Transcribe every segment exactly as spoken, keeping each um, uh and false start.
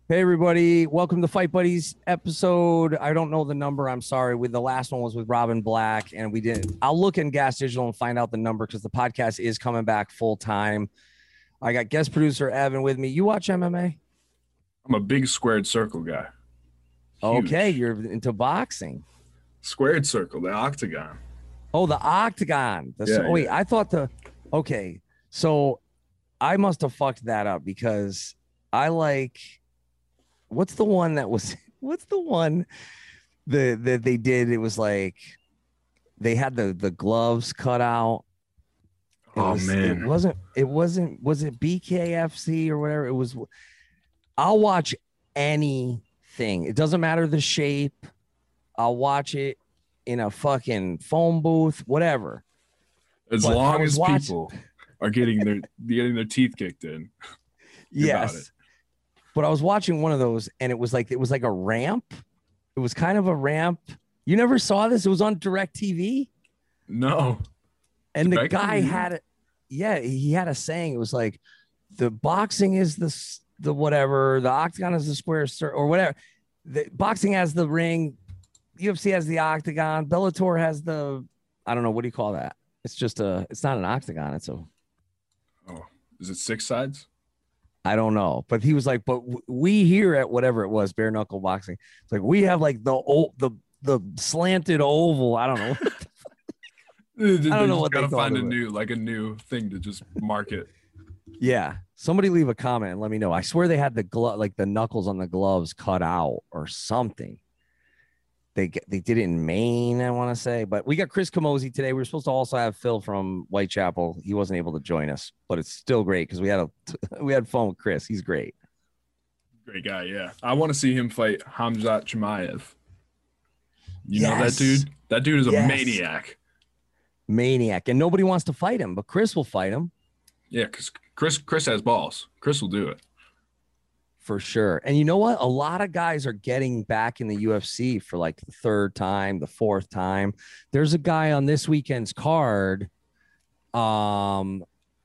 Hey everybody, welcome to Fight Buddies episode. I don't know the number. I'm sorry. With the last one was with Robin Black, and we didn't. I'll look in Gas Digital and find out the number because the podcast is coming back full time. I got guest producer Evan with me. You watch M M A? I'm a big squared circle guy. Huge. Okay, you're into boxing. Squared circle, the octagon. Oh, the octagon. The, Yeah, so, wait, yeah. I thought the. Okay, so I must have fucked that up because I like. What's the one that was? What's the one that that they did? It was like they had the the gloves cut out. It Oh was, man, it wasn't. It wasn't. Was it B K F C or whatever? It was. I'll watch anything. It doesn't matter the shape. I'll watch it in a fucking phone booth, whatever. as But I long was as watching- people are getting their getting their teeth kicked in. You're about Yes. it. But I was watching one of those and it was like it was like a ramp. It was kind of a ramp. You never saw this? It was on DirecTV. No, And the DirecTV? guy had it. Yeah, he had a saying. It was like the boxing is the s- the whatever, the octagon is the square cir- or whatever. The boxing has the ring, U F C has the octagon, Bellator has the I don't know, what do you call that? It's just a it's not an octagon, it's a oh, is it six sides? I don't know, but he was like, but w- we here at whatever it was, bare knuckle boxing. It's like we have like the old, the the slanted oval. I don't know. I don't know what they gotta called find a it. new like a new thing to just mark it. Yeah, somebody leave a comment and let me know. I swear they had the glove, like the knuckles on the gloves cut out or something. They get they did it in Maine, I want to say. But we got Chris Camozzi today. We were supposed to also have Phil from Whitechapel. He wasn't able to join us, but it's still great because we had a we had fun with Chris. He's great. Great guy, yeah. I want to see him fight Hamzat Chimaev. You know that Yes. dude? That dude is a Yes. maniac. Maniac, and nobody wants to fight him, but Chris will fight him. Yeah, because Chris Chris has balls. Chris will do it. For sure. And you know what? A lot of guys are getting back in the U F C for like the third time, the fourth time. There's a guy on this weekend's card, um,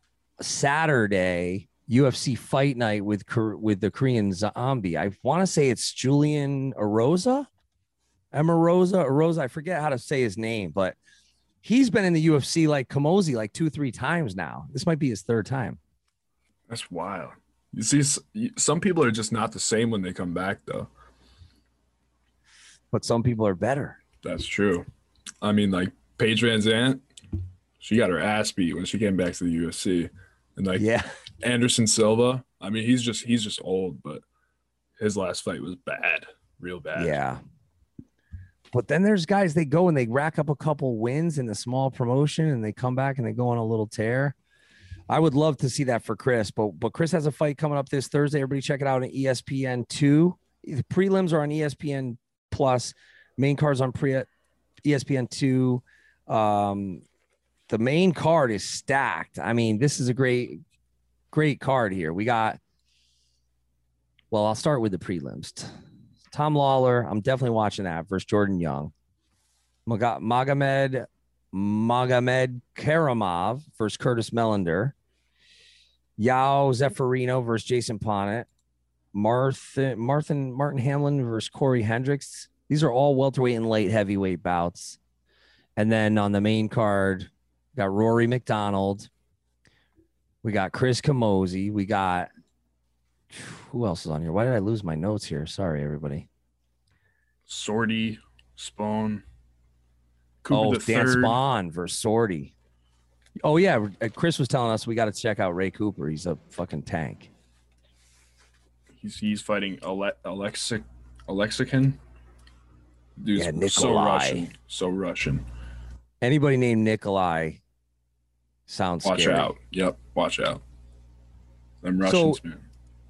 Saturday, U F C Fight Night with Kor- with the Korean Zombie. I want to say it's Julian Erosa, Emerosa, Erosa. I forget how to say his name, but he's been in the U F C like Kamosi like two, three times now. This might be his third time. That's wild. You see, s- you- some people are just not the same when they come back, though. But some people are better. That's true. I mean, like Paige Van Zant, she got her ass beat when she came back to the U F C, and like Yeah. Anderson Silva. I mean, he's just he's just old, but his last fight was bad, real bad. Yeah. But then there's guys, they go and they rack up a couple wins in the small promotion and they come back and they go on a little tear. I would love to see that for Chris, but but Chris has a fight coming up this Thursday. Everybody check it out on E S P N two. The prelims are on E S P N Plus. Main card's on pre E S P N two. Um, the main card is stacked. I mean, this is a great, great card here. We got, well, I'll start with the prelims. Tom Lawler, I'm definitely watching that versus Jordan Young. Maga- Magomed Magomed Karamov versus Curtis Melander. Yao Zeffirino versus Jason Ponnet. Martha, Martin, Martin Hamlin versus Corey Hendricks. These are all welterweight and light heavyweight bouts. And then on the main card, we got Rory McDonald. We got Chris Camozzi. We got, who else is on here? Why did I lose my notes here? Sorry, everybody. Sorty, Spawn, Cooper Oh, the Dan third. Spawn versus Sorty. Oh, yeah. Chris was telling us we got to check out Ray Cooper. He's a fucking tank. He's he's fighting Ale- Alexic Alexican. Dude's Yeah, so Nikolai. Russian, so Russian. Anybody named Nikolai sounds Watch scary. out. Yep, watch out. Them Russians, man.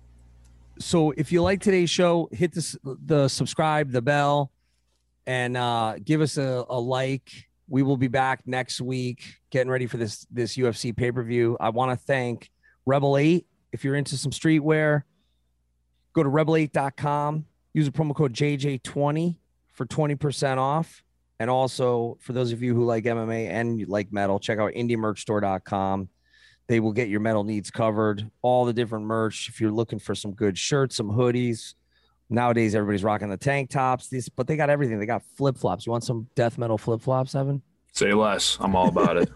So if you like today's show, hit the, the subscribe, the bell, and uh, give us a, a like. We will be back next week getting ready for this, this U F C pay-per-view. I want to thank Rebel eight. If you're into some streetwear, go to rebel eight dot com. Use the promo code J J twenty for twenty percent off. And also, for those of you who like M M A and you like metal, check out indie merch store dot com. They will get your metal needs covered. All the different merch. If you're looking for some good shirts, some hoodies, Nowadays, everybody's rocking the tank tops. These, but they got everything. They got flip flops. You want some death metal flip flops, Evan? Say less. I'm all about it.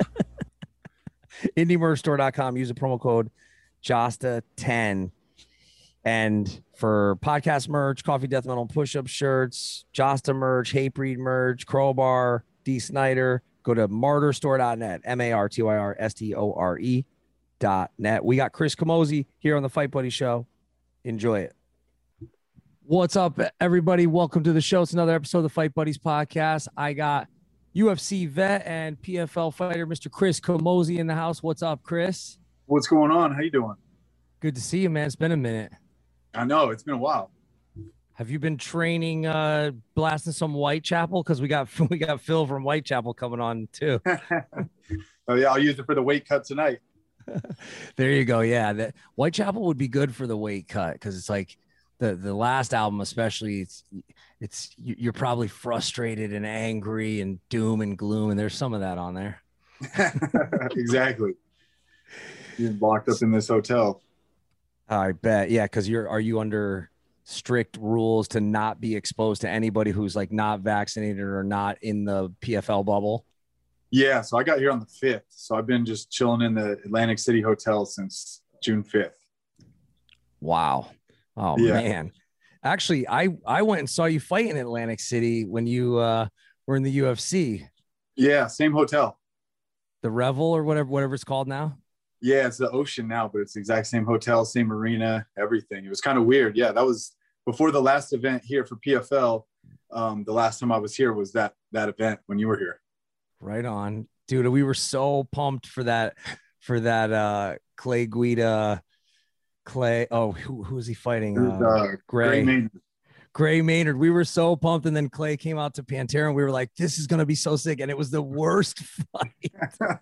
indie merch store dot com. Use the promo code Josta ten. And for podcast merch, Coffee Death Metal push-up shirts, Josta merch, Hatebreed merch, Crowbar, D. Snyder, go to martyr store dot net, M A R T Y R S T O R E dot net. We got Chris Camozzi here on the Fight Buddy Show. Enjoy it. What's up, everybody? Welcome to the show. It's another episode of the Fight Buddies podcast. I got U F C vet and P F L fighter, Mister Chris Camozzi in the house. What's up, Chris? What's going on? How you doing? Good to see you, man. It's been a minute. I know. It's been a while. Have you been training, uh, blasting some Whitechapel? Because we got we got Phil from Whitechapel coming on too. Oh yeah, I'll use it for the weight cut tonight. There you go. Yeah, that Whitechapel would be good for the weight cut because it's like the the last album, especially. It's it's you're probably frustrated and angry and doom and gloom, and there's some of that on there. Exactly. You're locked up in this hotel. I bet. Yeah, because you're are you under strict rules to not be exposed to anybody who's like not vaccinated or not in the P F L bubble? Yeah, so I got here on the fifth. So I've been just chilling in the Atlantic City Hotel since June fifth. Wow. Oh yeah. Man. Actually, I I went and saw you fight in Atlantic City when you uh were in the U F C. Yeah, same hotel. The Revel or whatever whatever it's called now. Yeah, it's the Ocean now, but it's the exact same hotel, same arena, everything. It was kind of weird. Yeah, that was before the last event here for P F L. Um, the last time I was here was that that event when you were here. Right on, dude. We were so pumped for that for that uh Clay Guida Clay. Oh, who who was he fighting? Was, uh, uh, Gray. Gray Maynard. Gray Maynard. We were so pumped, and then Clay came out to Pantera, and we were like, "This is gonna be so sick," and it was the worst fight.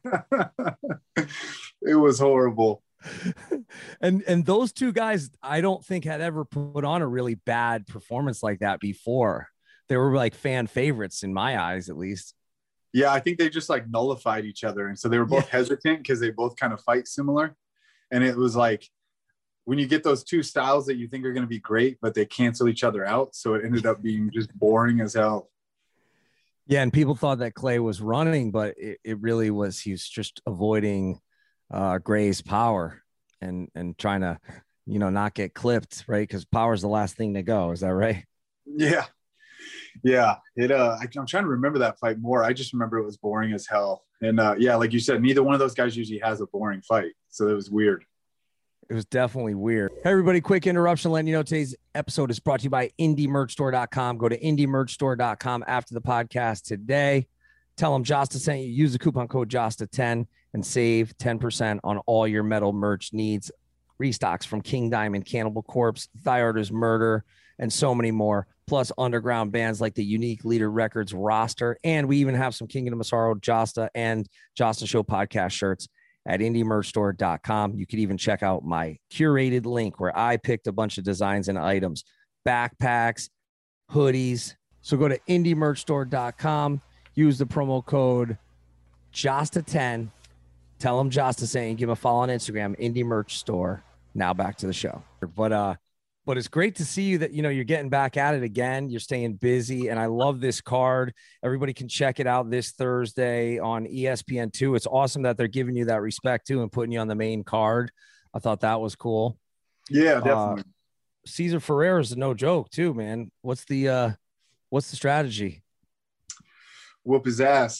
It was horrible. and and those two guys, I don't think had ever put on a really bad performance like that before. They were like fan favorites in my eyes, at least. Yeah, I think they just like nullified each other, and so they were both yeah. hesitant because they both kind of fight similar, and it was like when you get those two styles that you think are going to be great, but they cancel each other out, so it ended up being just boring as hell. Yeah, and people thought that Clay was running, but it, it really was he was just avoiding uh, Gray's power and and trying to, you know, not get clipped, right? Because power is the last thing to go. Is that right? Yeah, yeah. It. Uh, I, I'm trying to remember that fight more. I just remember it was boring as hell. And uh, yeah, like you said, neither one of those guys usually has a boring fight, so it was weird. It was definitely weird. Hey, everybody, quick interruption, letting you know today's episode is brought to you by indie merch store dot com. Go to indie merch store dot com after the podcast today. Tell them Josta sent you. Use the coupon code Josta ten and save ten percent on all your metal merch needs. Restocks from King Diamond, Cannibal Corpse, Thy Art is Murder, and so many more. Plus underground bands like the Unique Leader Records roster. And we even have some Kingdom of Sorrow, Josta, and Josta Show podcast shirts at indie merch store dot com. You could even check out my curated link where I picked a bunch of designs and items, backpacks, hoodies. So go to indie merch store dot com, use the promo code Josta ten, tell them Josta saying, give them a follow on Instagram, Indie Merch Store. Now back to the show. But uh, but it's great to see you that, you know, you're getting back at it again. You're staying busy. And I love this card. Everybody can check it out this Thursday on E S P N two. It's awesome that they're giving you that respect too and putting you on the main card. I thought that was cool. Yeah, definitely. Uh, Cesar Ferreira is no joke too, man. What's the, uh, what's the strategy? Whoop his ass.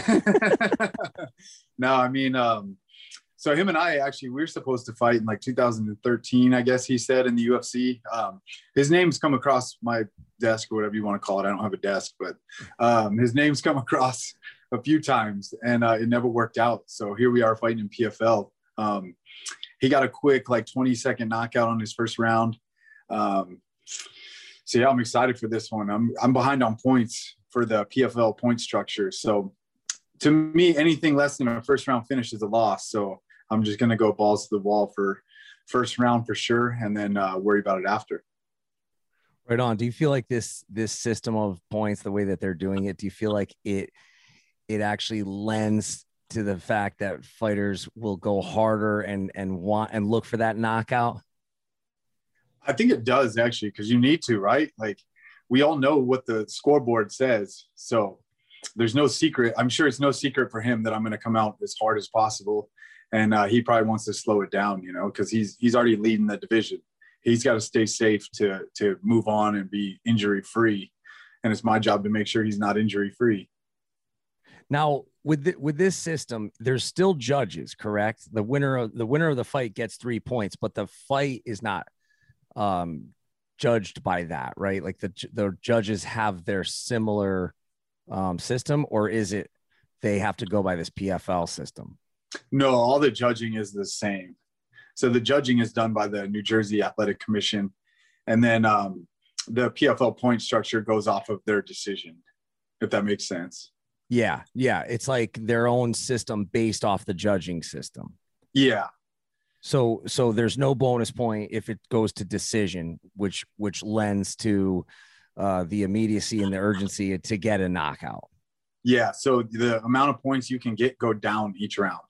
No, I mean, um, so him and I actually, we were supposed to fight in like two thousand thirteen, I guess he said, in the U F C. Um, his name's come across my desk or whatever you want to call it. I don't have a desk, but um, his name's come across a few times and uh, it never worked out. So here we are fighting in P F L. Um, he got a quick like twenty second knockout on his first round. Um, so yeah, I'm excited for this one. I'm, I'm behind on points for the P F L point structure. So to me, anything less than a first round finish is a loss. So I'm just going to go balls to the wall for first round for sure. And then uh, worry about it after. Right on. Do you feel like this, this system of points, the way that they're doing it, do you feel like it, it actually lends to the fact that fighters will go harder and, and want, and look for that knockout? I think it does actually, because you need to, right? Like we all know what the scoreboard says. So there's no secret. I'm sure it's no secret for him that I'm going to come out as hard as possible. And uh, he probably wants to slow it down, you know, because he's he's already leading the division. He's got to stay safe to to move on and be injury free. And it's my job to make sure he's not injury free. Now, with the, with this system, there's still judges, correct? The winner of the winner of the fight gets three points, but the fight is not um, judged by that, right? Like the the judges have their similar um, system, or is it they have to go by this P F L system? No, all the judging is the same. So the judging is done by the New Jersey Athletic Commission, and then um, the P F L point structure goes off of their decision, if that makes sense. Yeah, yeah. It's like their own system based off the judging system. Yeah. So so there's no bonus point if it goes to decision, which which lends to uh, the immediacy and the urgency to get a knockout. Yeah. So the amount of points you can get go down each round.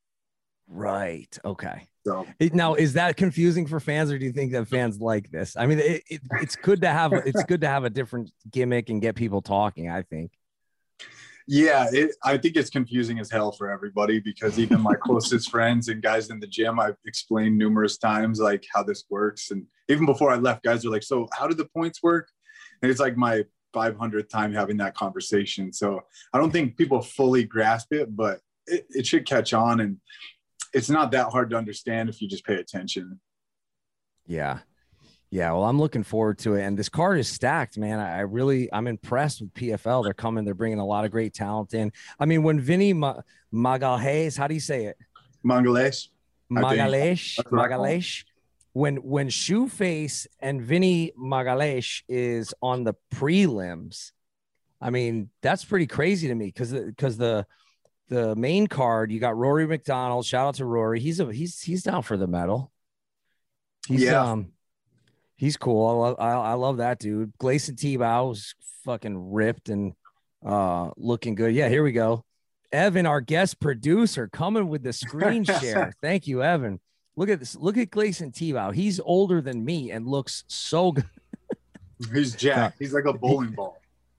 Right. Okay. So Now, is that confusing for fans, or do you think that fans like this? I mean, it, it, it's good to have it's good to have a different gimmick and get people talking, I think. yeah, it, I think it's confusing as hell for everybody, because even my closest friends and guys in the gym, I've explained numerous times like how this works. And even before I left, guys are like, so how do the points work? And it's like my five hundredth time having that conversation. So I don't think people fully grasp it, but it, it should catch on. And it's not that hard to understand if you just pay attention. Yeah. Yeah. Well, I'm looking forward to it. And this card is stacked, man. I, I really, I'm impressed with P F L. They're coming, they're bringing a lot of great talent in. I mean, when Vinny Ma- Magalhaes, how do you say it? Mangales. Magalhaes, That's what I call him. Magalhaes. When, when Shoeface and Vinny Magalhaes is on the prelims, I mean, that's pretty crazy to me, because, because the, the main card, you got Rory McDonald. Shout out to Rory. He's a he's he's down for the medal. He's Yeah. um he's cool. I love I, I love that dude. Gleison Tibau's fucking ripped and uh looking good. Yeah, here we go. Evan, our guest producer, coming with the screen share. Thank you, Evan. Look at this. Look at Gleison Tibau. He's older than me and looks so good. He's jacked. He's like a bowling ball.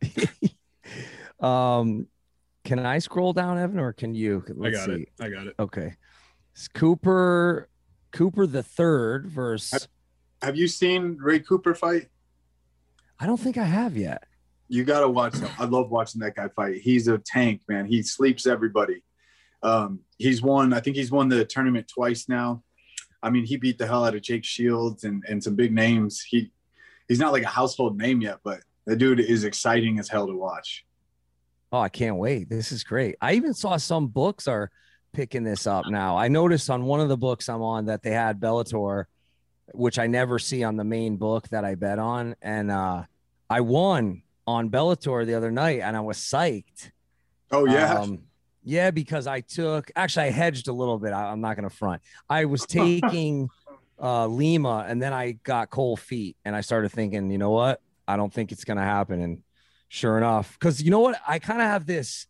um Can I scroll down, Evan, or can you? Let's I got see. it. I got it. Okay. It's Cooper, Cooper the third versus. Have you seen Ray Cooper fight? I don't think I have yet. You got to watch him. I love watching that guy fight. He's a tank, man. He sleeps everybody. Um, he's won, I think he's won the tournament twice now. I mean, he beat the hell out of Jake Shields and, and some big names. He He's not like a household name yet, but the dude is exciting as hell to watch. Oh, I can't wait. This is great. I even saw some books are picking this up now. I noticed on one of the books I'm on that they had Bellator, which I never see on the main book that I bet on. And uh, I won on Bellator the other night, and I was psyched. Oh, yeah. Um, yeah, because I took, actually I hedged a little bit. I, I'm not going to front. I was taking uh, Lima, and then I got cold feet, and I started thinking, you know what? I don't think it's going to happen. And sure enough, because you know what? I kind of have this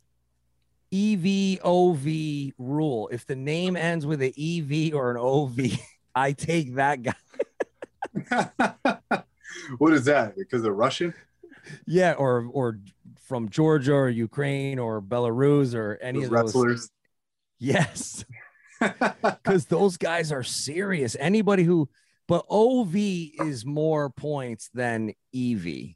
E V O V rule. If the name ends with an E V or an O V, I take that guy. What is that? Because they're Russian? Yeah, or or from Georgia or Ukraine or Belarus or any Those of those. wrestlers. Yes, because those guys are serious. Anybody who, but O V is more points than E V.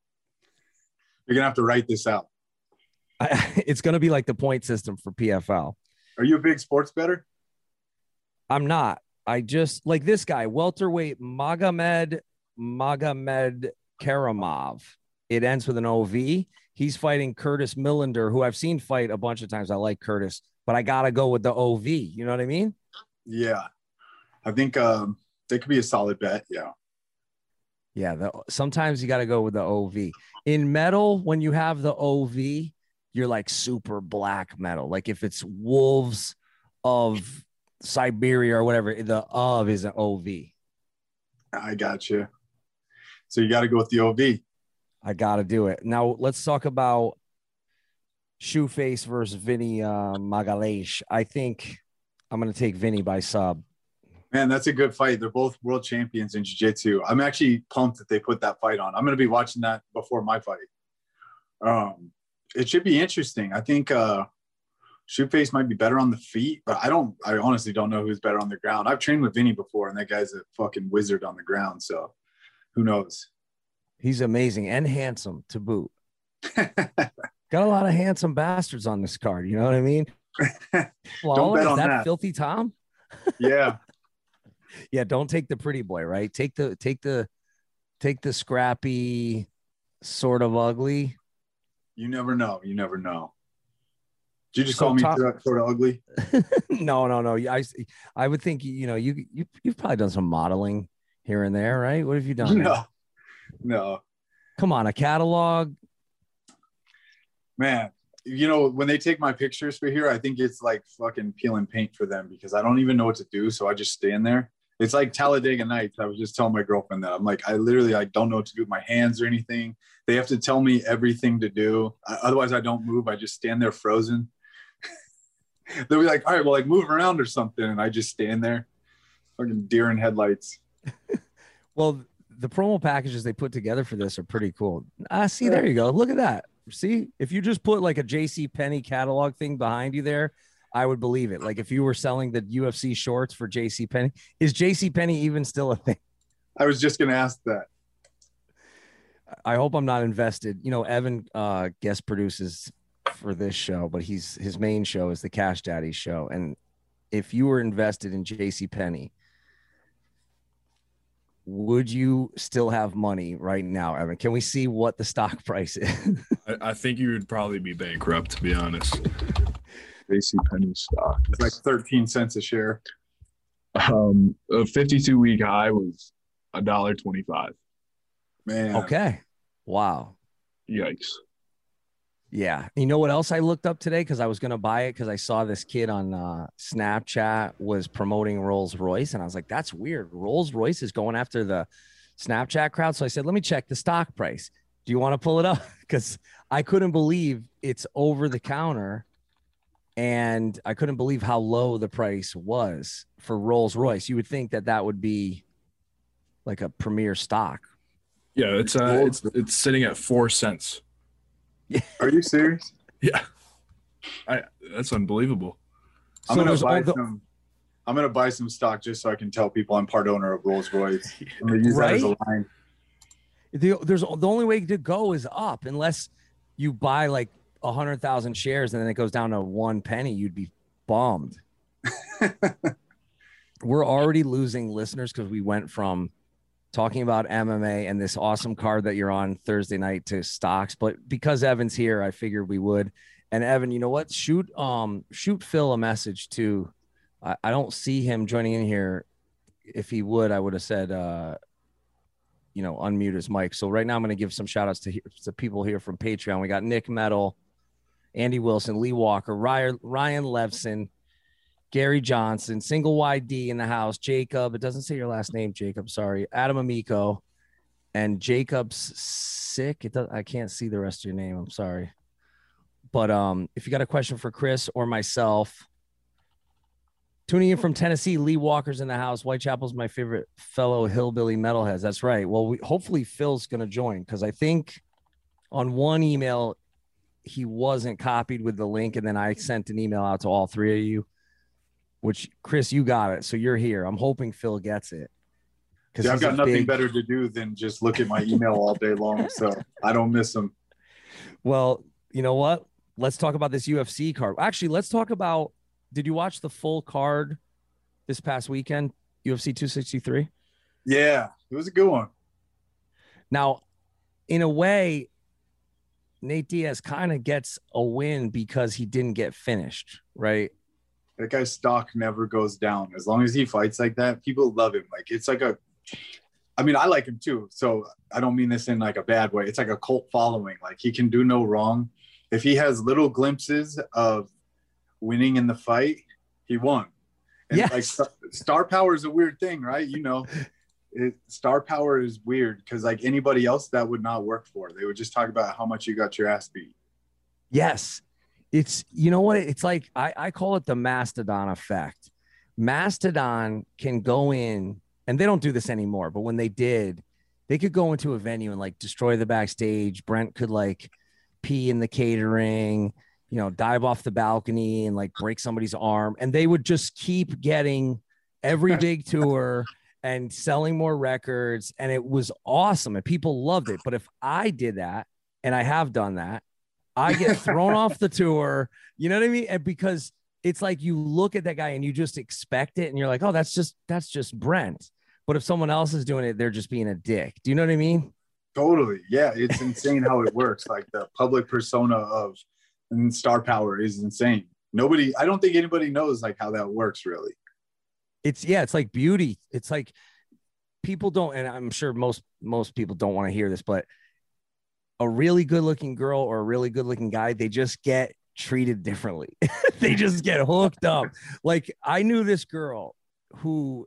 You're going to have to write this out. I, it's going to be like the point system for P F L. Are you a big sports bettor? I'm not. I just like this guy, welterweight Magomed Magomed Karamov. It ends with an O V. He's fighting Curtis Millender, who I've seen fight a bunch of times. I like Curtis, but I got to go with the O V. You know what I mean? Yeah. I think um, they could be a solid bet. Yeah. Yeah. The, sometimes you got to go with the O V. In metal, when you have the O V, you're like super black metal. Like if it's Wolves of Siberia or whatever, the of is an O V. I got you. So you got to go with the O V. I got to do it. Now let's talk about Shoeface versus Vinny uh, Magalhaes. I think I'm going to take Vinny by sub. Man, that's a good fight. They're both world champions in jiu-jitsu. I'm actually pumped that they put that fight on. I'm going to be watching that before my fight. Um, it should be interesting. I think uh, Shootface might be better on the feet, but I don't. I honestly don't know who's better on the ground. I've trained with Vinny before, and that guy's a fucking wizard on the ground. So, who knows? He's amazing and handsome to boot. Got a lot of handsome bastards on this card. You know what I mean? Don't bet is on that, that. Filthy Tom? Yeah. Yeah, don't take the pretty boy, right? Take the take the take the scrappy, sort of ugly. You never know. You never know. Did you just So call me Tom- sort of ugly? no, no, no. I I would think you know you you you've probably done some modeling here and there, right? What have you done? No. No. Come on, a catalog. Man, you know, when they take my pictures for here, I think it's like fucking peeling paint for them because I don't even know what to do. So I just stand there. It's like Talladega Nights. I was just telling my girlfriend that I'm like, I literally like don't know what to do with my hands or anything. They have to tell me everything to do. I, otherwise I don't move. I just stand there frozen. They'll be like, all right, well, like move around or something. And I just stand there fucking deer in headlights. Well, the promo packages they put together for this are pretty cool. Ah, see, there you go. Look at that. See, if you just put like a J C Penney catalog thing behind you there, I would believe it. Like if you were selling the U F C shorts for J C Penney, is J C Penney even still a thing? I was just going to ask that. I hope I'm not invested. You know, Evan uh, guest produces for this show, but he's his main show is the Cash Daddy show. And if you were invested in J C Penney, would you still have money right now, Evan? Can we see what the stock price is? I, I think you would probably be bankrupt, to be honest. J C Penney stock. It's like thirteen cents a share. Um, a fifty-two week high was a dollar twenty-five. Man. Okay. Wow. Yikes. Yeah. You know what else I looked up today? Because I was going to buy it because I saw this kid on uh, Snapchat was promoting Rolls Royce. And I was like, that's weird. Rolls Royce is going after the Snapchat crowd. So I said, let me check the stock price. Do you want to pull it up? Because I couldn't believe it's over the counter. And I couldn't believe how low the price was for Rolls Royce. You would think that that would be like a premier stock. Yeah, it's uh, it's it's sitting at four cents. Are you serious? Yeah, I that's unbelievable. I'm So gonna there's buy all the- some. I'm gonna buy some stock just so I can tell people I'm part owner of Rolls Royce. I'm gonna use that as a line. The, there's the only way to go is up unless you buy like a hundred thousand shares and then it goes down to one penny. You'd be bummed. We're already losing listeners because we went from talking about M M A and this awesome card that you're on Thursday night to stocks. But because Evan's here, I figured we would. And Evan, you know what? Shoot, um, shoot Phil a message too. I, I don't see him joining in here. If he would, I would have said, uh, you know, unmute his mic. So right now I'm going to give some shout outs to, to people here from Patreon. We got Nick Metal, Andy Wilson, Lee Walker, Ryan, Ryan Levson, Gary Johnson, Single Y D in the house, Jacob. It doesn't say your last name, Jacob. Sorry. Adam Amico and Jacob's sick. It does, I can't see the rest of your name. I'm sorry. But um, if you got a question for Chris or myself, tuning in from Tennessee, Lee Walker's in the house. Whitechapel's my favorite fellow hillbilly metalheads. That's right. Well, we, hopefully Phil's going to join because I think on one email he wasn't copied with the link, and then I sent an email out to all three of you. Which, Chris, you got it. So you're here. I'm hoping Phil gets it. Yeah, I've got nothing big... better to do than just look at my email all day long. So I don't miss them. Well, you know what? Let's talk about this U F C card. Actually, let's talk about, did you watch the full card this past weekend, U F C two sixty-three? Yeah, it was a good one. Now, in a way, Nate Diaz kind of gets a win because he didn't get finished, right? That guy's stock never goes down. As long as he fights like that, people love him. Like, it's like a, I mean, I like him too. So I don't mean this in like a bad way. It's like a cult following. Like, he can do no wrong. If he has little glimpses of winning in the fight, he won. And yes. like star, star power is a weird thing, right? You know, it, star power is weird because like anybody else that would not work for. They would just talk about how much you got your ass beat. Yes. It's, you know what? It's like, I, I call it the Mastodon effect. Mastodon can go in, and they don't do this anymore, but when they did, they could go into a venue and like destroy the backstage. Brent could like pee in the catering, you know, dive off the balcony and like break somebody's arm. And they would just keep getting every big tour and selling more records. And it was awesome. And people loved it. But if I did that, and I have done that, I get thrown off the tour. You know what I mean? And because it's like you look at that guy and you just expect it. And you're like, oh, that's just, that's just Brent. But if someone else is doing it, they're just being a dick. Do you know what I mean? Totally. Yeah. It's insane how it works. Like the public persona of star power is insane. Nobody, I don't think anybody knows like how that works really. It's yeah, it's like beauty. It's like people don't, and I'm sure most, most people don't want to hear this, but a really good looking girl or a really good looking guy, they just get treated differently. They just get hooked up. Like I knew this girl who,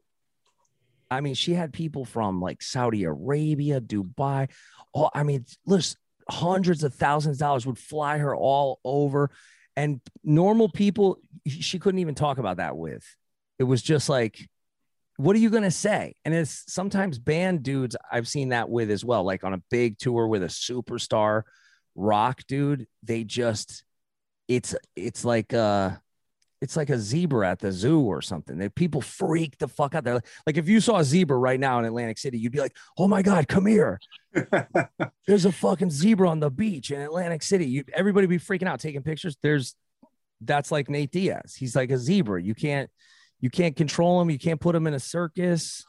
I mean, she had people from like Saudi Arabia, Dubai. Oh, I mean, listen, hundreds of thousands of dollars would fly her all over. And normal people, she couldn't even talk about that with. It was just like, what are you going to say? And it's sometimes band dudes I've seen that with as well. Like on a big tour with a superstar rock dude, they just, it's, it's like, uh, it's like a zebra at the zoo or something. That people freak the fuck out. They're like, like, if you saw a zebra right now in Atlantic City, you'd be like, oh my God, come here. There's a fucking zebra on the beach in Atlantic City. You, everybody be freaking out, taking pictures. There's, that's like Nate Diaz. He's like a zebra. You can't, you can't control him. You can't put him in a circus.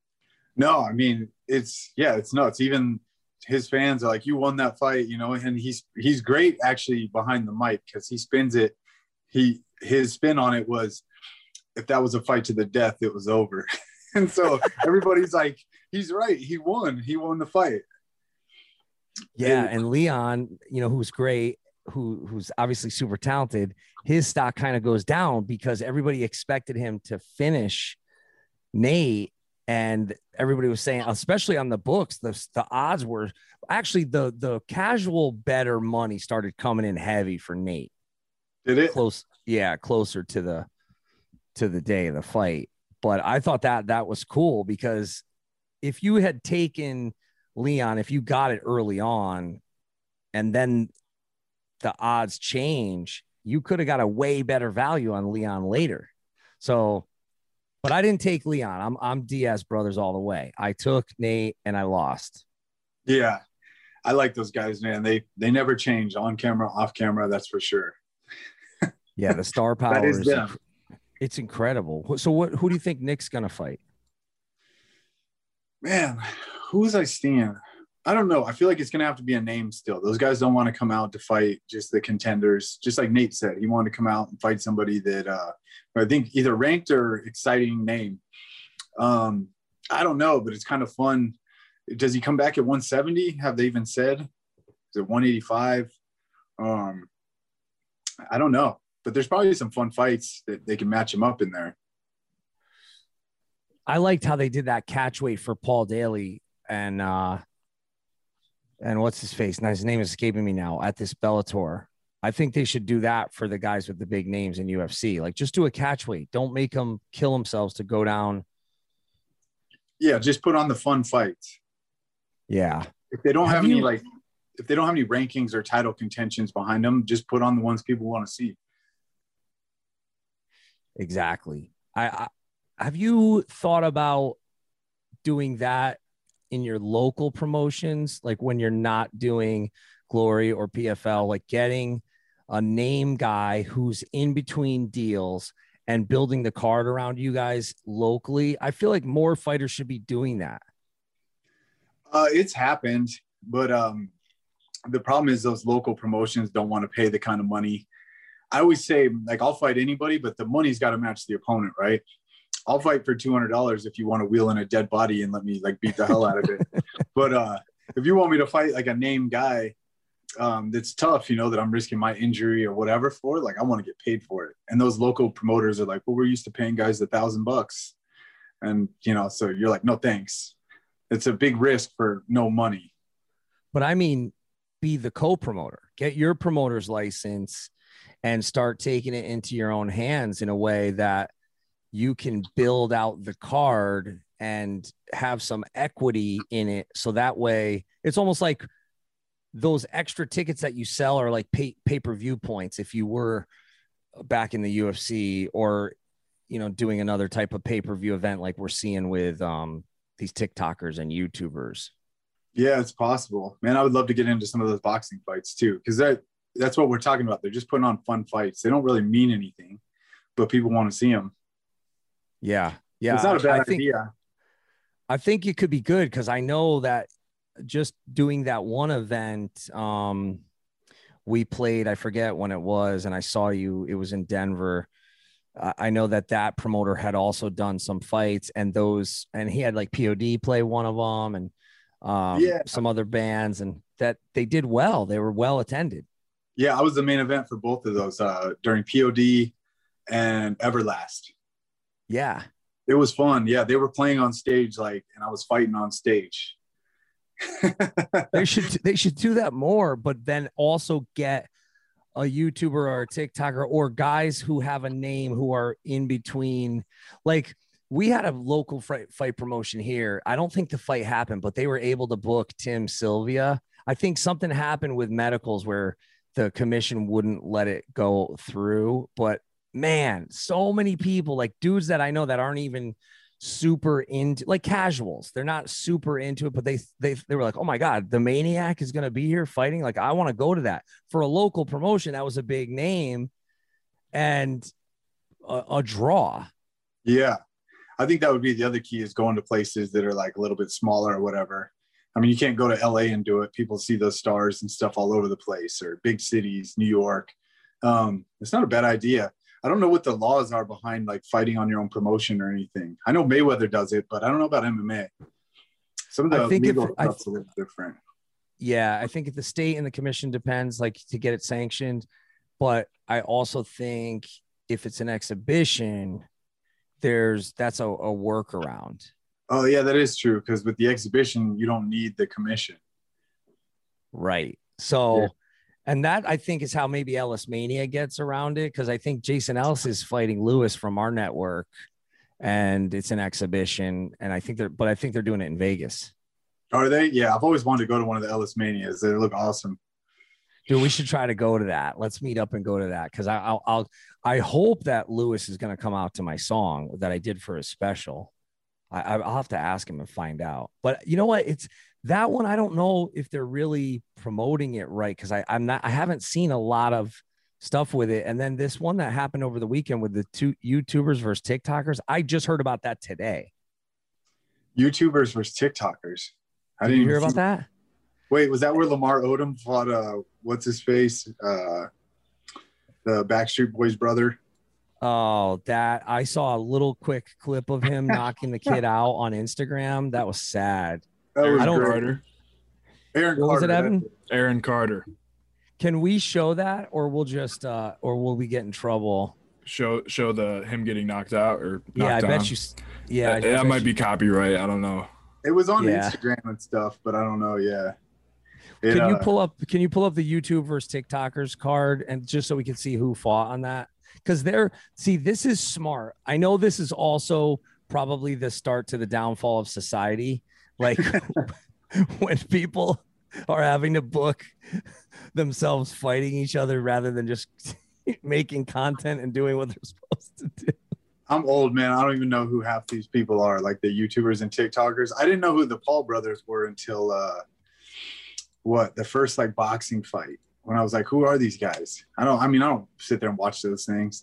No, I mean, it's, yeah, it's nuts. Even his fans are like, you won that fight, you know, and he's, he's great actually behind the mic because he spins it. He, his spin on it was, if that was a fight to the death, it was over. And so everybody's like, he's right. He won. He won the fight. Yeah. And, and Leon, you know, who's great, who who's obviously super talented, his stock kind of goes down because everybody expected him to finish Nate. And everybody was saying, especially on the books, the, the odds were actually the, the casual better money started coming in heavy for Nate. Did it? Close. Yeah. Closer to the, to the day of the fight. But I thought that that was cool because if you had taken Leon, if you got it early on and then the odds change, you could have got a way better value on Leon later. So, but I didn't take Leon. I'm, I'm Diaz brothers all the way. I took Nate and I lost. Yeah. I like those guys, man. They, they never change on camera, off camera. That's for sure. Yeah. The star power That is is, them. it's incredible. So what, who do you think Nick's going to fight? Man, who was I seeing? I don't know. I feel like it's going to have to be a name still. Those guys don't want to come out to fight just the contenders. Just like Nate said, he wanted to come out and fight somebody that uh, I think either ranked or exciting name. Um, I don't know, but it's kind of fun. Does he come back at one seventy? Have they even said? Is it one eighty-five? Um, I don't know, but there's probably some fun fights that they can match him up in there. I liked how they did that catch weight for Paul Daly and, uh, and what's his face? Now his name is escaping me now at this Bellator. I think they should do that for the guys with the big names in U F C. Like just do a catch weight. Don't make them kill themselves to go down. Yeah. Just put on the fun fights. Yeah. If they don't have, Have any you- like, if they don't have any rankings or title contentions behind them, just put on the ones people want to see. Exactly. I, I have you thought about doing that in your local promotions, like when you're not doing Glory or P F L, like getting a name guy who's in between deals and building the card around you guys locally? I feel like more fighters should be doing that. Uh, it's happened, but um, the problem is those local promotions don't want to pay the kind of money. I always say, like, I'll fight anybody, but the money's got to match the opponent, right? I'll fight for two hundred dollars if you want to wheel in a dead body and let me like beat the hell out of it. But uh, if you want me to fight like a name guy um, that's tough, you know, that I'm risking my injury or whatever for, like I want to get paid for it. And those local promoters are like, well, we're used to paying guys a thousand bucks. And, you know, so you're like, no, thanks. It's a big risk for no money. But I mean, be the co-promoter, get your promoter's license and start taking it into your own hands in a way that you can build out the card and have some equity in it. So that way it's almost like those extra tickets that you sell are like pay, pay-per-view points. If you were back in the U F C or, you know, doing another type of pay-per-view event, like we're seeing with um, these TikTokers and YouTubers. Yeah, it's possible, man. I would love to get into some of those boxing fights too. Cause that, that's what we're talking about. They're just putting on fun fights. They don't really mean anything, but people want to see them. Yeah. Yeah. It's not a bad I think, idea. I think it could be good. Cause I know that just doing that one event, um, we played, I forget when it was, and I saw you, it was in Denver. Uh, I know that that promoter had also done some fights, and those, and he had like P O D play one of them, and um, Yeah. some other bands, and that they did well. They were well attended. Yeah, I was the main event for both of those uh, during P O D and Everlast. Yeah. It was fun. Yeah, they were playing on stage, like, and I was fighting on stage. They should they should do that more, but then also get a YouTuber or a TikToker or guys who have a name who are in between. Like we had a local fight, fight promotion here. I don't think the fight happened, but they were able to book Tim Sylvia. I think something happened with medicals where the commission wouldn't let it go through. But man, so many people, like dudes that I know that aren't even super into, like casuals, they're not super into it, but they they they were like, oh my god, the Maniac is going to be here fighting, like I want to go to that. For a local promotion, that was a big name and a, a draw. Yeah, I think that would be the other key, is going to places that are like a little bit smaller or whatever. I mean, you can't go to L A and do it. People see those stars and stuff all over the place, or big cities, New York. Um, it's not a bad idea. I don't know what the laws are behind like fighting on your own promotion or anything. I know Mayweather does it, but I don't know about M M A. Some of the I think legal if, stuff's I, a little different. Yeah, I think if the state and the commission depends, like to get it sanctioned. But I also think if it's an exhibition, there's that's a, a workaround. Oh yeah, that is true. Because with the exhibition, you don't need the commission. Right. So. Yeah. And that I think is how maybe Ellis Mania gets around it, because I think Jason Ellis is fighting Lewis from our network, and it's an exhibition. And I think they're, but I think they're doing it in Vegas. Are they? Yeah, I've always wanted to go to one of the Ellis Manias. They look awesome. Dude, we should try to go to that. Let's meet up and go to that, because I'll, I'll, I hope that Lewis is going to come out to my song that I did for his special. I, I'll have to ask him and find out. But you know what? It's that one. I don't know if they're really promoting it right, because I I'm not. I haven't seen a lot of stuff with it. And then this one that happened over the weekend with the two YouTubers versus TikTokers. I just heard about that today. YouTubers versus TikTokers. I Did didn't you hear even about see- that? Wait, was that where Lamar Odom fought? Uh, what's his face? Uh, the Backstreet Boys brother. Oh, that I saw a little quick clip of him knocking the kid out on Instagram. That was sad. That was Aaron I don't- great. Carter. Aaron What was it, Carter, Evan? that's it. Aaron Carter. Can we show that, or we'll just, uh, or will we get in trouble? Show show the him getting knocked out or knocked Yeah, I down. bet you. s- Yeah, I that, bet that might you- be copyright. I don't know. It was on Yeah. Instagram and stuff, but I don't know. Yeah. It, Can you uh, pull up? Can you pull up the YouTube versus TikTokers card, and just so we can see who fought on that? Because they're see, this is smart. I know this is also probably the start to the downfall of society. Like when people are having to book themselves fighting each other rather than just making content and doing what they're supposed to do. I'm old, man. I don't even know who half these people are, like the YouTubers and TikTokers. I didn't know who the Paul brothers were until uh, what the first like boxing fight. When I was like, who are these guys? I don't. I mean, I don't sit there and watch those things.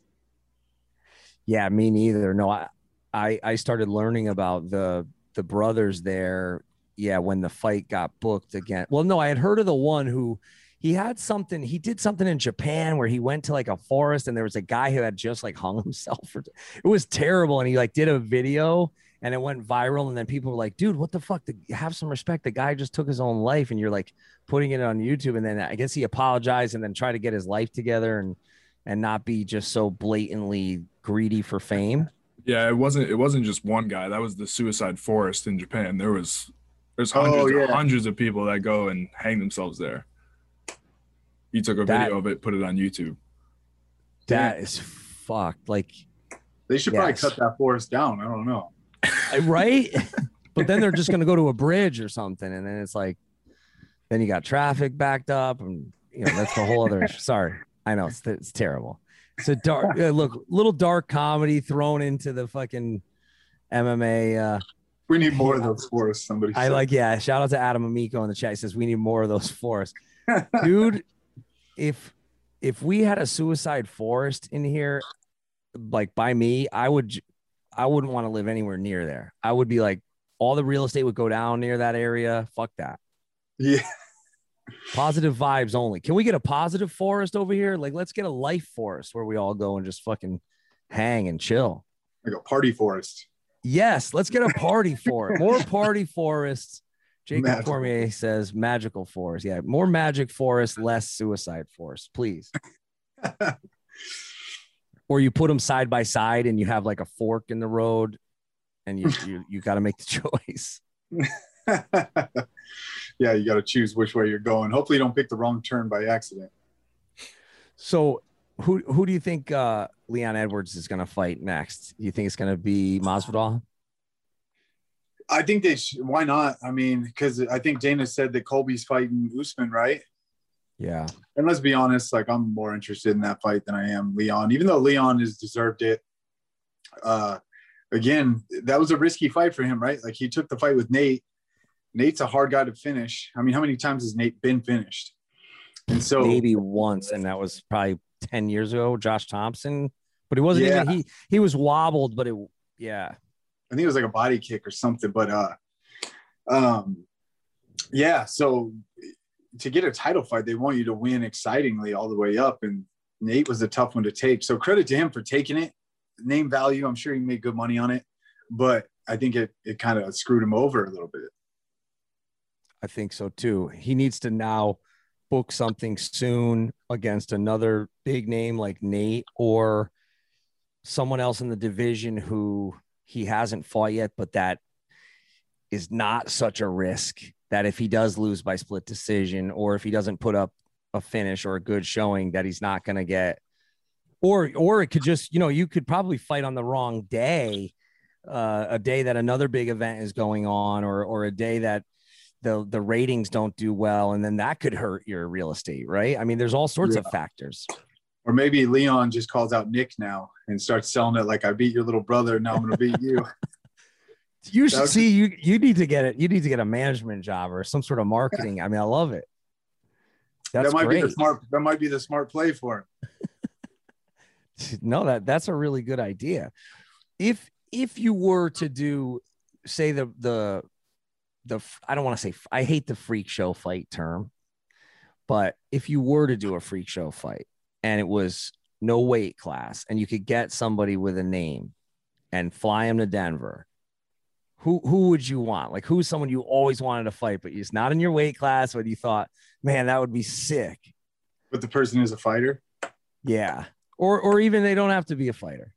Yeah, me neither. No, I, I, I started learning about the the brothers there. Yeah, when the fight got booked again. Well, no, I had heard of the one who he had something. He did something in Japan where he went to like a forest and there was a guy who had just like hung himself. For, it was terrible, and he like did a video and it went viral. And then people were like, "Dude, what the fuck? Have some respect. The guy just took his own life," and you're like putting it on YouTube. And then I guess he apologized and then tried to get his life together and and not be just so blatantly greedy for fame. Yeah, it wasn't it wasn't just one guy. That was the suicide forest in Japan. There was there's Oh, hundreds yeah. hundreds of people that go and hang themselves there. He took a That- video of it, put it on YouTube. That is fucked. Like They should Yes. probably cut that forest down. I don't know. Right? But then they're just going to go to a bridge or something. And then it's like, then you got traffic backed up. And, you know, that's the whole other issue. Sorry. I know it's, it's terrible. It's a dark, uh, look, little dark comedy thrown into the fucking M M A. Uh, We need more of those forests. Somebody I said. like, yeah. Shout out to Adam Amico in the chat. He says, we need more of those forests. Dude, if, if we had a suicide forest in here, like by me, I would, j- I wouldn't want to live anywhere near there. I would be like, all the real estate would go down near that area. Fuck that. Yeah. Positive vibes only. Can we get a positive forest over here? Like, let's get a life forest where we all go and just fucking hang and chill. Like a party forest. Yes, let's get a party forest. More party forests. Jacob Magical. Cormier says magical forest. Yeah, more magic forest, less suicide forest, please. Or you put them side by side and you have like a fork in the road and you you, you got to make the choice. Yeah, you got to choose which way you're going. Hopefully, you don't pick the wrong turn by accident. So who who do you think uh, Leon Edwards is going to fight next? You think it's going to be Masvidal? I think they sh- why not? I mean, because I think Dana said that Colby's fighting Usman, right? Yeah. And let's be honest, like I'm more interested in that fight than I am Leon, even though Leon has deserved it. Uh, again, that was a risky fight for him, right? Like he took the fight with Nate. Nate's a hard guy to finish. I mean, how many times has Nate been finished? And so Maybe once, and that was probably ten years ago, Josh Thompson. But it wasn't Yeah. even he he was wobbled, but it yeah. I think it was like a body kick or something, but uh um yeah, so to get a title fight, they want you to win excitingly all the way up. And Nate was a tough one to take. So credit to him for taking it. Name value, I'm sure he made good money on it, but I think it it kind of screwed him over a little bit. I think so too. He needs to now book something soon against another big name like Nate or someone else in the division who he hasn't fought yet, but that is not such a risk that if he does lose by split decision or if he doesn't put up a finish or a good showing that he's not going to get, or, or it could just, you know, you could probably fight on the wrong day, uh, a day that another big event is going on, or, or a day that the the ratings don't do well, and then that could hurt your real estate, right? I mean, there's all sorts Yeah. of factors. Or maybe Leon just calls out Nick now and starts selling it like I beat your little brother, now I'm gonna beat you. You should That was- see you you need to get it. You need to get a management job or some sort of marketing. I mean, I love it. That's that might great. be the smart that might be the smart play for him. No, that that's a really good idea. If if you were to do, say the the the I don't want to say I hate the freak show fight term, but if you were to do a freak show fight and it was no weight class and you could get somebody with a name and fly him to Denver, who who would you want? Like who's someone you always wanted to fight, but he's not in your weight class, but you thought, man, that would be sick. But the person is a fighter. Yeah. Or or even they don't have to be a fighter.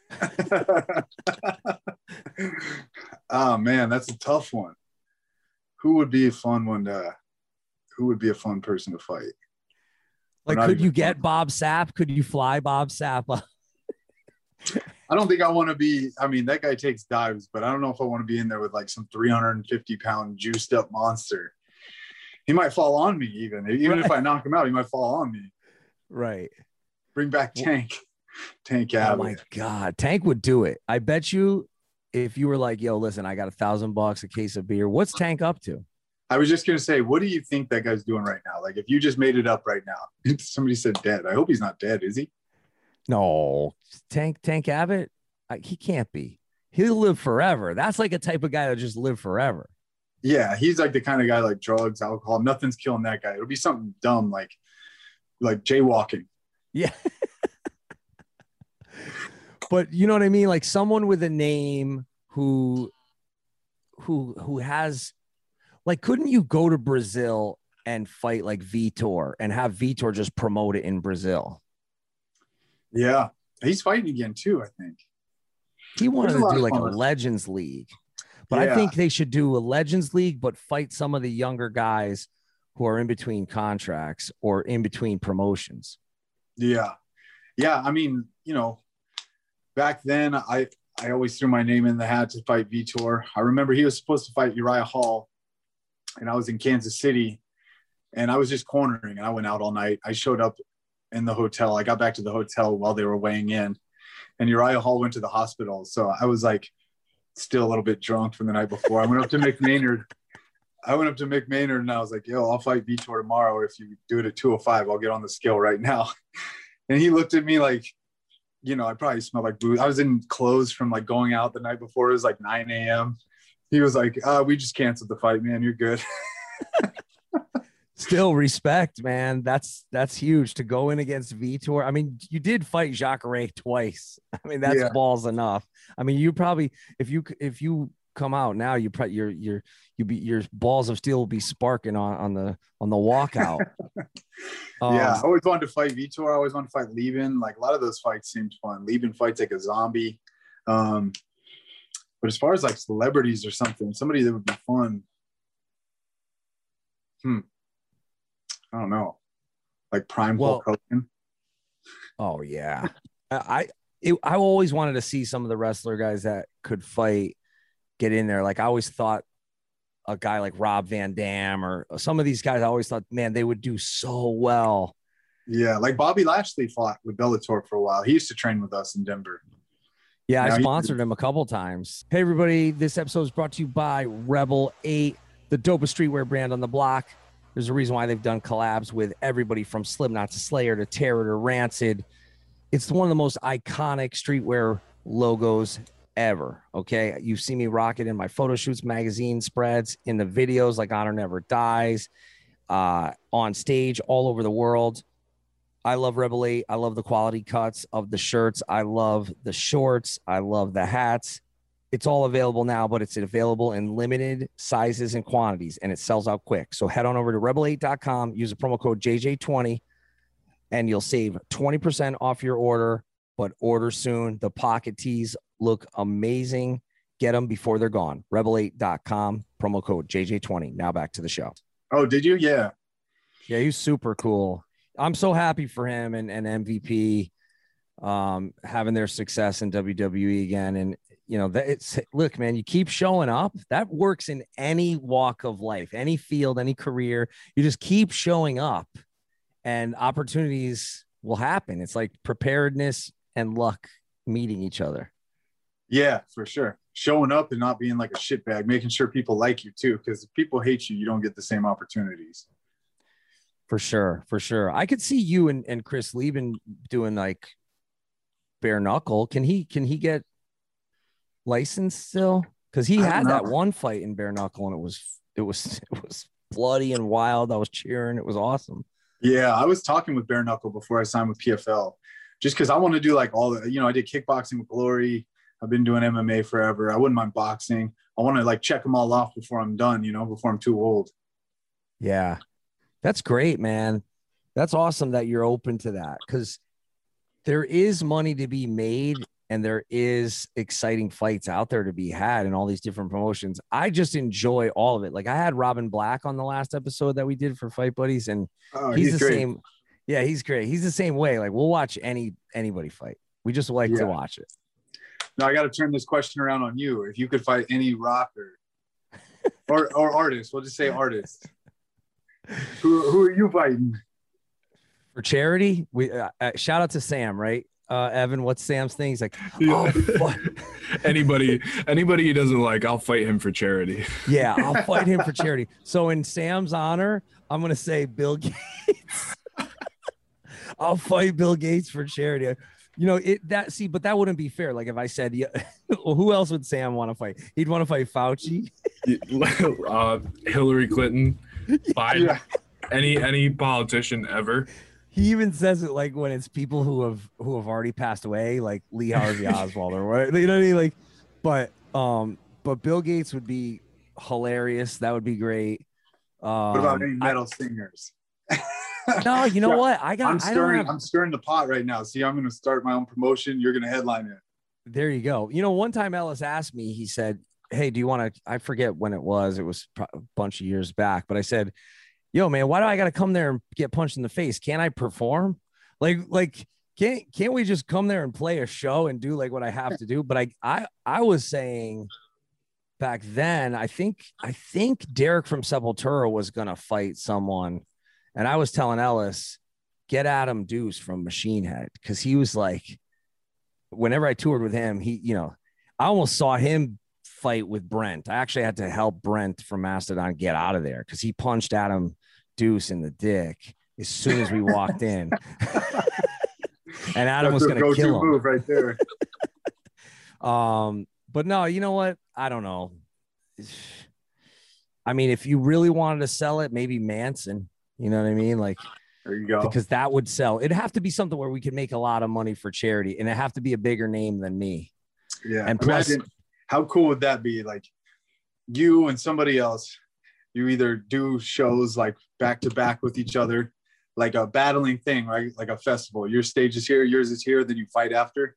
Oh man, that's a tough one. Who would be a fun one to who would be a fun person to fight? Like, not could even you get fun. Bob Sapp? Could you fly Bob Sapp up? I don't think I want to be, I mean, that guy takes dives, but I don't know if I want to be in there with like some three hundred fifty pound juiced up monster. He might fall on me even. Even if I knock him out, he might fall on me. Right. Bring back Tank. Tank Oh Abbott. my God. Tank would do it. I bet you if you were like, yo, listen, I got a thousand bucks, a case of beer. What's Tank up to? I was just going to say, what do you think that guy's doing right now? Like if you just made it up right now, somebody said dead. I hope he's not dead. Is he? No, Tank, Tank Abbott. I, he can't be. He'll live forever. That's like a type of guy that just live forever. Yeah. He's like the kind of guy like drugs, alcohol, nothing's killing that guy. It'll be something dumb like, like jaywalking. Yeah. But you know what I mean? Like someone with a name who, who, who has, like, couldn't you go to Brazil and fight like Vitor and have Vitor just promote it in Brazil? Yeah. He's fighting again too, I think. He wanted There's a to lot do of like a fun. Legends League, but I Yeah. think they should do a Legends League, but fight some of the younger guys who are in between contracts or in between promotions. Yeah. Yeah. I mean, you know, back then, I I always threw my name in the hat to fight Vitor. I remember he was supposed to fight Uriah Hall, and I was in Kansas City, and I was just cornering, and I went out all night. I showed up in the hotel. I got back to the hotel while they were weighing in, and Uriah Hall went to the hospital. So I was like still a little bit drunk from the night before. I went up to Mick Maynard. I went up to Mick Maynard, and I was like, yo, I'll fight Vitor tomorrow. If you do it at two oh five, I'll get on the scale right now. And he looked at me like, you know, I probably smelled like booze. I was in clothes from like going out the night before. It was like nine a.m. He was like, uh, we just canceled the fight, man. You're good. Still respect, man. That's that's huge to go in against Vitor. I mean, you did fight Jacare twice. I mean, that's Yeah. balls enough. I mean, you probably if you if you come out now, you probably your your you be your balls of steel will be sparking on on the on the walkout. Um, Yeah, I always wanted to fight Vitor. I always wanted to fight Lieben. Like a lot of those fights seemed fun. Lieben fights like a zombie. Um, but as far as like celebrities or something, somebody that would be fun. Hmm. I don't know. Like Prime Well- Hulk Hogan. Oh yeah, I it, I always wanted to see some of the wrestler guys that could fight get in there. Like I always thought a guy like Rob Van Dam or some of these guys. I always thought, man, they would do so well. Yeah, like Bobby Lashley fought with Bellator for a while. He used to train with us in Denver. Yeah, Now I he- sponsored him a couple times. Hey everybody, this episode is brought to you by Rebel eight, the dopest streetwear brand on the block. There's a reason why they've done collabs with everybody from Slipknot to Slayer to Terror to Rancid. It's one of the most iconic streetwear logos ever. Okay. You've seen me rock it in my photo shoots, magazine spreads, in the videos like Honor Never Dies, uh, on stage all over the world. I love Rebel eight. I love the quality cuts of the shirts. I love the shorts. I love the hats. It's all available now, but it's available in limited sizes and quantities, and it sells out quick. So head on over to rebel eight dot com, use the promo code J J twenty, and you'll save twenty percent off your order, but order soon. The pocket tees look amazing. Get them before they're gone. rebel eight dot com, promo code J J twenty. Now back to the show. Oh, did you? Yeah. Yeah, he's super cool. I'm so happy for him and, and M V P um, having their success in W W E again. And, you know, that it's look, man, you keep showing up. That works in any walk of life, any field, any career. You just keep showing up and opportunities will happen. It's like preparedness and luck meeting each other. Yeah, for sure. Showing up and not being like a shitbag, making sure people like you too. Because if people hate you, you don't get the same opportunities. For sure. For sure. I could see you and, and Chris Lieben doing like bare knuckle. Can he, can he get licensed still? Because he I don't had that know. one fight in bare knuckle and it was, it was, it was bloody and wild. I was cheering. It was awesome. Yeah, I was talking with Bare Knuckle before I signed with P F L, just because I want to do like all the, you know, I did kickboxing with Glory. I've been doing M M A forever. I wouldn't mind boxing. I want to like check them all off before I'm done, you know, before I'm too old. Yeah. That's great, man. That's awesome that you're open to that, because there is money to be made and there is exciting fights out there to be had in all these different promotions. I just enjoy all of it. Like I had Robin Black on the last episode that we did for Fight Buddies, and Oh, he's, he's, the great. same. Yeah, he's great. He's the same way. Like we'll watch any anybody fight. We just like Yeah. to watch it. Now I got to turn this question around on you. If you could fight any rocker or or artist, we'll just say artist. Who who are you fighting? For charity, we uh, uh, shout out to Sam, right? Uh, Evan, what's Sam's thing? He's like, oh, fuck. anybody, anybody he doesn't like, I'll fight him for charity. Yeah, I'll fight him for charity. So in Sam's honor, I'm going to say Bill Gates. I'll fight Bill Gates for charity. You know, it that see, but that wouldn't be fair. Like if I said, yeah, who else would Sam want to fight? He'd want to fight Fauci. uh, Hillary Clinton, Biden, Yeah. any any politician ever. He even says it like when it's people who have who have already passed away, like Lee Harvey Oswald or what, you know what I mean? Like, but um, but Bill Gates would be hilarious. That would be great. Um, What about any I- metal singers? no, you know Yeah, what? I got. I'm I don't stirring. have, I'm stirring the pot right now. See, I'm going to start my own promotion. You're going to headline it. There you go. You know, one time Ellis asked me, he said, hey, do you want to, I forget when it was, it was pro- a bunch of years back, but I said, yo, man, why do I got to come there and get punched in the face? Can't I perform? Like, like, can't can't we just come there and play a show and do like what I have to do? But I I I was saying back then, I think I think Derek from Sepultura was gonna fight someone, and I was telling Ellis, get Adam Deuce from Machine Head, because he was like, whenever I toured with him, he, you know, I almost saw him fight with Brent. I actually had to help Brent from Mastodon get out of there because he punched Adam Deuce in the dick as soon as we walked in. And Adam That's was going to kill him. Move right there. um, but no, you know what? I don't know. I mean, if you really wanted to sell it, maybe Manson. You know what I mean? Like, there you go. Because that would sell. It'd have to be something where we could make a lot of money for charity, and it have to be a bigger name than me. Yeah. And plus, imagine, how cool would that be? Like you and somebody else, you either do shows like back to back with each other, like a battling thing, right? Like a festival. Your stage is here, yours is here, then you fight after.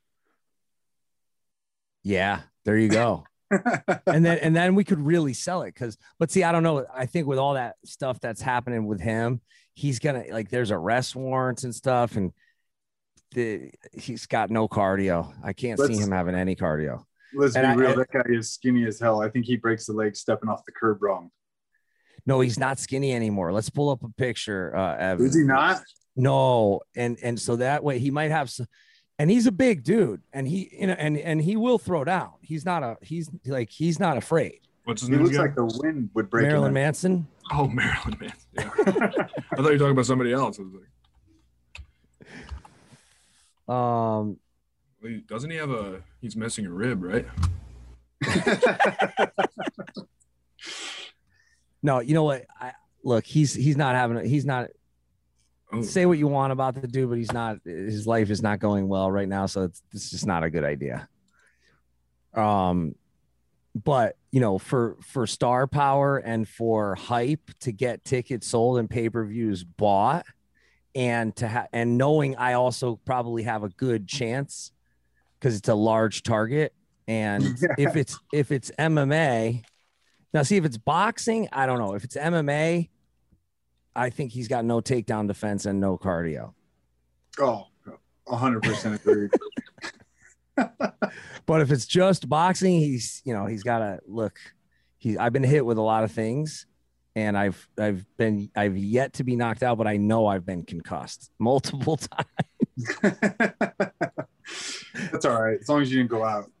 Yeah, there you go. and then and then we could really sell it. Because, but see, I don't know. I think with all that stuff that's happening with him, he's gonna, like, there's arrest warrants and stuff, and the, he's got no cardio. I can't let's, see him having any cardio. Let's and be I, real. That guy is skinny as hell. I think he breaks the leg stepping off the curb wrong. No, he's not skinny anymore. Let's pull up a picture. Uh, Evan. Is he not? No, and and so that way he might have some. And he's a big dude, and he, you know, and and he will throw down. He's not a, he's like, he's not afraid. What's his he name? looks again? like the wind would break. Marilyn him. Manson. Oh, Marilyn Manson. Yeah. I thought you were talking about somebody else. I was like, Um, wait, doesn't he have a? He's missing a rib, right? no, you know what? I look, he's he's not having, a, he's not. Oh. Say what you want about the dude, but he's not. His life is not going well right now, so it's it's just not a good idea. Um, but you know, for for star power and for hype to get tickets sold and pay per views bought, and to have, and knowing I also probably have a good chance because it's a large target, and if it's if it's M M A, now see if it's boxing, I don't know. If it's M M A, I think he's got no takedown defense and no cardio. Oh, one hundred percent agree. But if it's just boxing, he's, you know, he's got to look. He, I've been hit with a lot of things, and I've I've been I've yet to be knocked out, but I know I've been concussed multiple times. That's all right, as long as you didn't go out.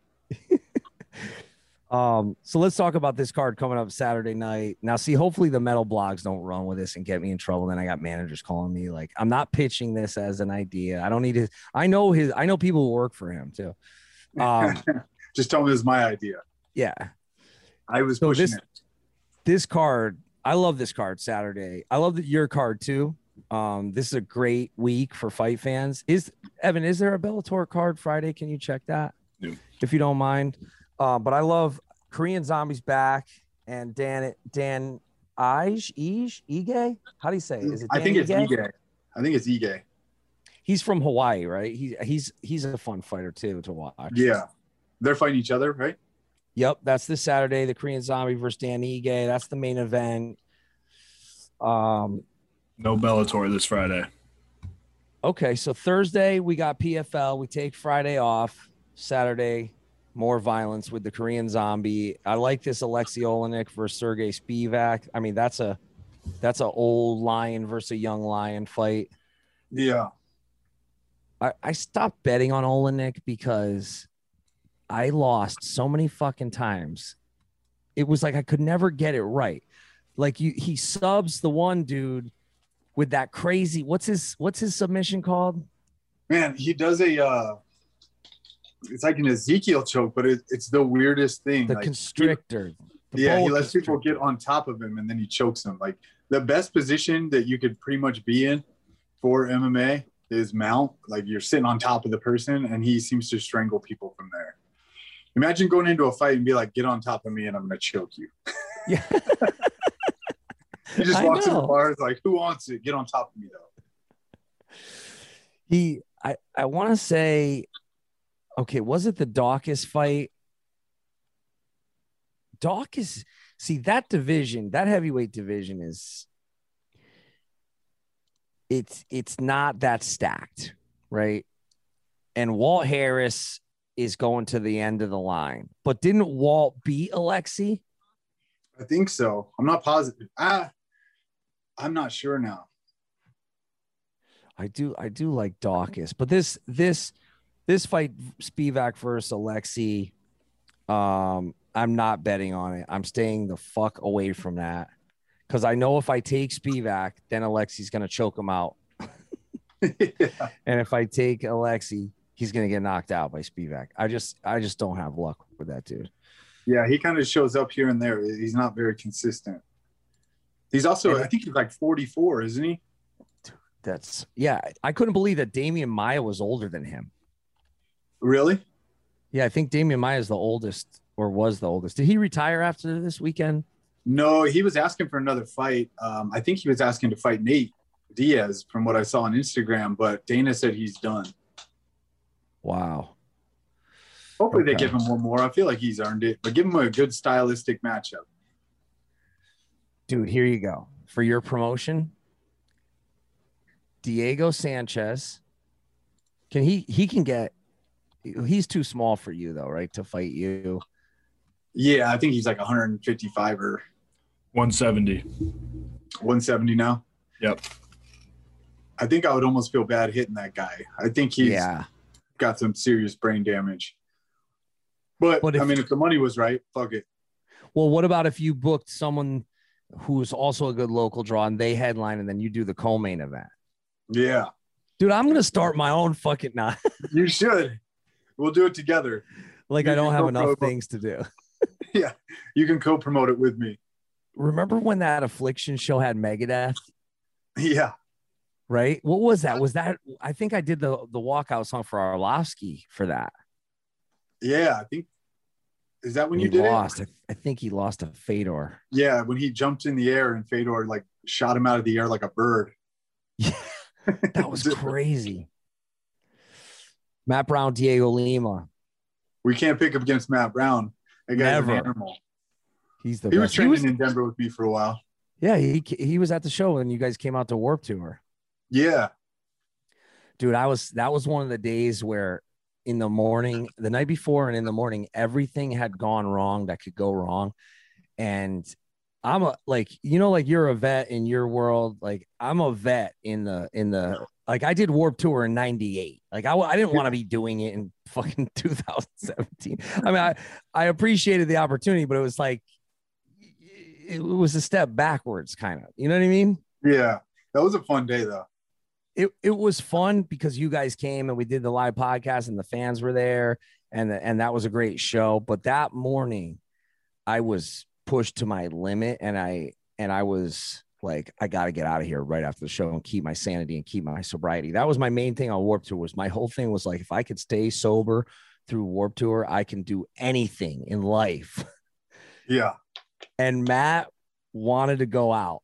Um, so let's talk about this card coming up Saturday night. Now, see, hopefully the metal blogs don't run with this and get me in trouble. Then I got managers calling me like, I'm not pitching this as an idea. I don't need to. I know his. I know people who work for him too. Um, Just tell me it was my idea. yeah. I was So pushing this, it. this card, I love this card Saturday. I love that your card too. Um, this is a great week for fight fans. Is Evan, is there a Bellator card Friday? Can you check that? Yeah. If you don't mind. Uh, but I love Korean Zombies back and Dan Dan Ige Ige Ige. How do you say it? Is it? I Dan think it's Ige? Ige. I think it's Ige. He's from Hawaii, right? He he's he's a fun fighter too to watch. Yeah, they're fighting each other, right? Yep, that's this Saturday. The Korean Zombie versus Dan Ige. That's the main event. Um. No Bellator this Friday. Okay, so Thursday we got P F L. We take Friday off. Saturday, more violence with the Korean Zombie. I like this Alexei Olenek versus Sergey Spivak. I mean, that's a that's a old lion versus a young lion fight. Yeah. I, I stopped betting on Olenek because I lost so many fucking times. It was like I could never get it right. Like you, he subs the one dude with that crazy. What's his What's his submission called? Man, he does a. Uh, it's like an Ezekiel choke, but it, it's the weirdest thing. The like, constrictor. He, the yeah, he boa lets people constrictor. get on top of him and then he chokes them. Like the best position that you could pretty much be in for M M A is mount. Like you're sitting on top of the person, and he seems to strangle people from there. Imagine going into a fight and be like, "Get on top of me, and I'm going to choke you." Yeah. He just I walks in the know. bars like, "Who wants it? Get on top of me, though." He, I, I want to say, okay, was it the Dawkins fight? Dawkins, see that division, that heavyweight division is, it's, it's not that stacked. right? And Walt Harris is going to the end of the line. But didn't Walt beat Alexi? I think so. I'm not positive. Ah, I'm not sure now. I do I do like Dawkins, but this this this fight, Spivak versus Alexi, um, I'm not betting on it. I'm staying the fuck away from that because I know if I take Spivak, then Alexi's gonna choke him out. Yeah. And if I take Alexi, he's gonna get knocked out by Spivak. I just I just don't have luck with that dude. Yeah, he kind of shows up here and there. He's not very consistent. He's also, And- I think he's like forty-four, isn't he? That's yeah. I couldn't believe that Damian Maya was older than him. Really? Yeah, I think Damian Maya is the oldest or was the oldest. Did he retire after this weekend? No, he was asking for another fight. Um, I think he was asking to fight Nate Diaz from what I saw on Instagram, but Dana said he's done. Wow. Hopefully they Okay. give him one more. I feel like he's earned it, but give him a good stylistic matchup. Dude, here you go. For your promotion, Diego Sanchez. Can he he can get he's too small for you though, right? To fight you. Yeah, I think he's like one fifty-five or one seventy. one seventy now. Yep. I think I would almost feel bad hitting that guy. I think he's Yeah. got some serious brain damage. But, But if- I mean, if the money was right, fuck it. Well, what about if you booked someone who's also a good local draw and they headline and then you do the co-main event? Yeah, Dude, I'm gonna start my own fucking not you should. We'll do it together. like You I don't can have go enough pro- things to do. Yeah, you can co-promote it with me. Remember when that Affliction show had Megadeth? Yeah, Right? What was that? Was that I think I did the the walkout song for Arlovsky for that. yeah. I think is that when he you did lost. it? I, I think he lost to Fedor. Yeah, when he jumped in the air and Fedor like shot him out of the air like a bird. Yeah, that was crazy. Matt Brown, Diego Lima. We can't pick up against Matt Brown. That guy's Never. an animal. He's the He was best. training He was, in Denver with me for a while. yeah, he he was at the show and you guys came out to Warp Tour. Yeah, Dude, I was that was one of the days where in the morning, the night before and in the morning, everything had gone wrong that could go wrong. And I'm a like, you know, like you're a vet in your world. Like I'm a vet in the in the like I did Warp Tour in ninety-eight. Like I, I didn't want to be doing it in fucking two thousand seventeen. I mean, I, I appreciated the opportunity, but it was like it was a step backwards, kind of. You know what I mean? yeah. That was a fun day though. It it was fun because you guys came and we did the live podcast and the fans were there and the, and that was a great show. But that morning, I was pushed to my limit and I and I was like, I got to get out of here right after the show and keep my sanity and keep my sobriety. That was my main thing on Warp Tour. Was my whole thing was like, if I could stay sober through Warp Tour, I can do anything in life. Yeah, And Matt wanted to go out,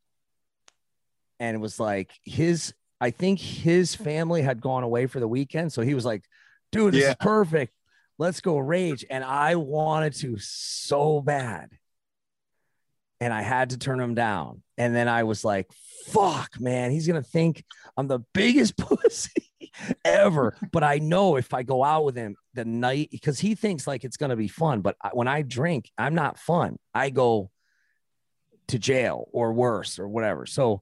and it was like his. I think his family had gone away for the weekend. So he was like, dude, this Yeah. is perfect. Let's go rage. And I wanted to so bad. And I had to turn him down. And then I was like, fuck, man, he's going to think I'm the biggest pussy ever. But I know if I go out with him the night, because he thinks like it's going to be fun. But I, when I drink, I'm not fun. I go to jail or worse or whatever. So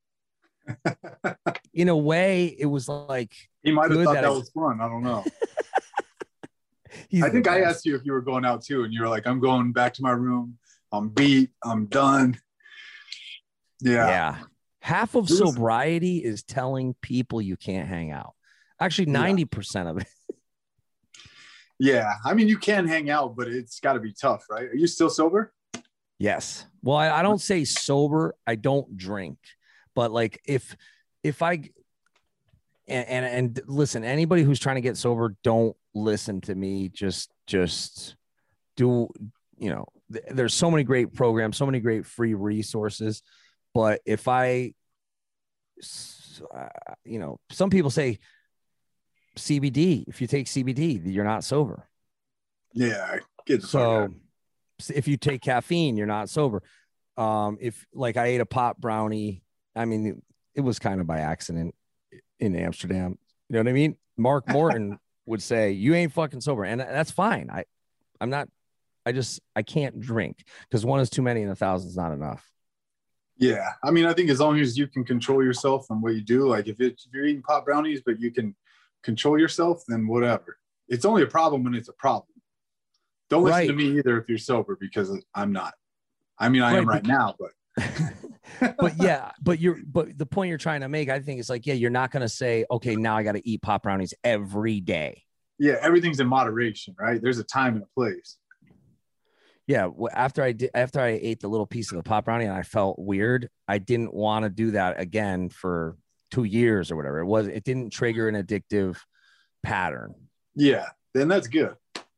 in a way, it was like he might have Good thought that that I- was fun. I don't know. he's I the think I best. asked you if you were going out too, and you were like, "I'm going back to my room. I'm beat. I'm done." Yeah, Yeah. Half of It was- sobriety is telling people you can't hang out. Actually, Yeah. ninety percent of it. yeah. I mean, you can hang out, but it's got to be tough, right? Are you still sober? Yes. Well, I, I don't say sober. I don't drink. But like if if I and, and and listen, anybody who's trying to get sober, don't listen to me. Just just do, you know, th- there's so many great programs, so many great free resources. But if I, s- uh, you know, some people say C B D, if you take C B D, you're not sober. Yeah. Get the fuck So out. if you take caffeine, you're not sober. Um, if like I ate a pot brownie, I mean, it was kind of by accident in Amsterdam. You know what I mean? Mark Morton would say, you ain't fucking sober. And that's fine. I, I'm not, I just, I can't drink because one is too many and a thousand is not enough. Yeah. I mean, I think as long as you can control yourself and what you do, like if, it, if you're eating pot brownies, but you can control yourself, then whatever. It's only a problem when it's a problem. Don't listen Right. to me either if you're sober, because I'm not. I mean, I Right, am right now, but. But yeah, but you're, but the point you're trying to make, I think is like, yeah, you're not going to say, okay, now I got to eat pot brownies every day. Yeah. Everything's in moderation, right? There's a time and a place. Yeah. Well, after I did, after I ate the little piece of the pot brownie and I felt weird, I didn't want to do that again for two years or whatever. It was, it didn't trigger an addictive pattern. Yeah. Then that's good.